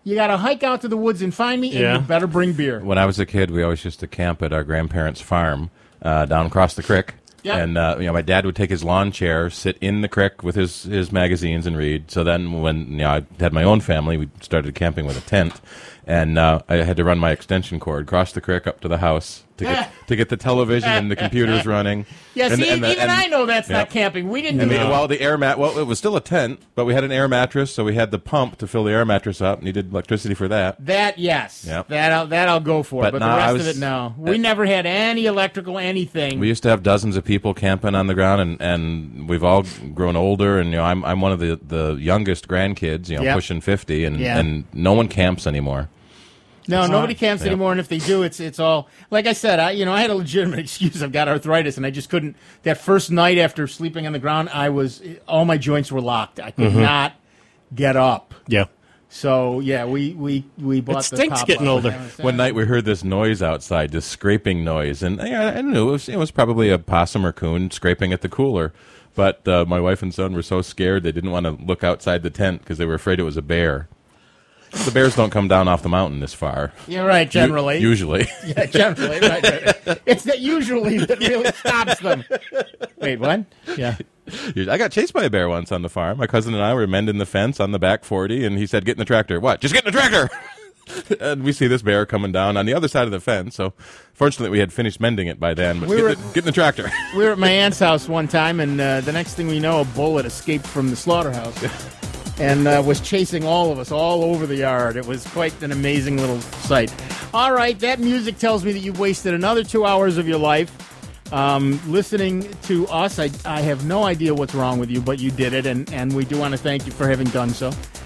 you got to hike out to the woods and find me, and Yeah. you better bring beer. When I was a kid, we always used to camp at our grandparents' farm down across the creek. Yeah. And my dad would take his lawn chair, sit in the creek with his magazines and read. So then when I had my own family, we started camping with a tent. And I had to run my extension cord across the creek up to the house to get the television and the computers running. Yeah, And- see, and the- even and- I know that's yeah. not camping. We didn't And do that. the air mat. Well, it was still a tent, but we had an air mattress, so we had the pump to fill the air mattress up. Needed electricity for that. That, yes. Yep. That I'll go for. But But the no, rest I was- of it, no. We never had any electrical anything. We used to have dozens of people camping on the ground, and we've all grown older. And I'm one of the youngest grandkids, Yep. pushing 50, and Yeah. and no one camps anymore. No, nobody camps Yeah. anymore, and if they do, it's all like I said. I had a legitimate excuse. I've got arthritis, and I just couldn't. That first night after sleeping on the ground, all my joints were locked. I could not get up. Yeah. So yeah, we bought It the stinks pop getting up. older. One night we heard this noise outside, this scraping noise, and I knew it was probably a possum or coon scraping at the cooler. But my wife and son were so scared they didn't want to look outside the tent because they were afraid it was a bear. The bears don't come down off the mountain this far. You're right, generally. Usually. Yeah, generally, right. It's that usually that really stops them. Wait, what? Yeah. I got chased by a bear once on the farm. My cousin and I were mending the fence on the back 40, and he said, "Get in the tractor." What? Just get in the tractor! And we see this bear coming down on the other side of the fence. So, fortunately, we had finished mending it by then. But get in the tractor. We were at my aunt's house one time, and the next thing we know, a bullet escaped from the slaughterhouse and was chasing all of us all over the yard. It was quite an amazing little sight. All right, that music tells me that you've wasted another 2 hours of your life listening to us. I have no idea what's wrong with you, but you did it, and we do want to thank you for having done so.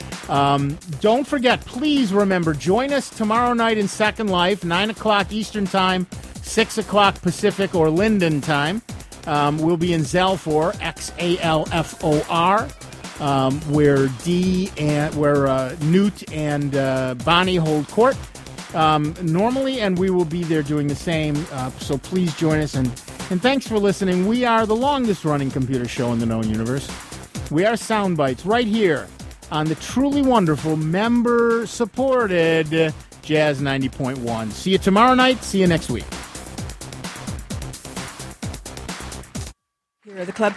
Don't forget, please remember, join us tomorrow night in Second Life, 9 o'clock Eastern Time, 6 o'clock Pacific or Linden Time. We'll be in Xalfor, Xalfor, where Newt and Bonnie hold court normally, and we will be there doing the same. So please join us, and thanks for listening. We are the longest-running computer show in the known universe. We are Soundbites right here on the truly wonderful member-supported Jazz 90.1. See you tomorrow night. See you next week. Here are the club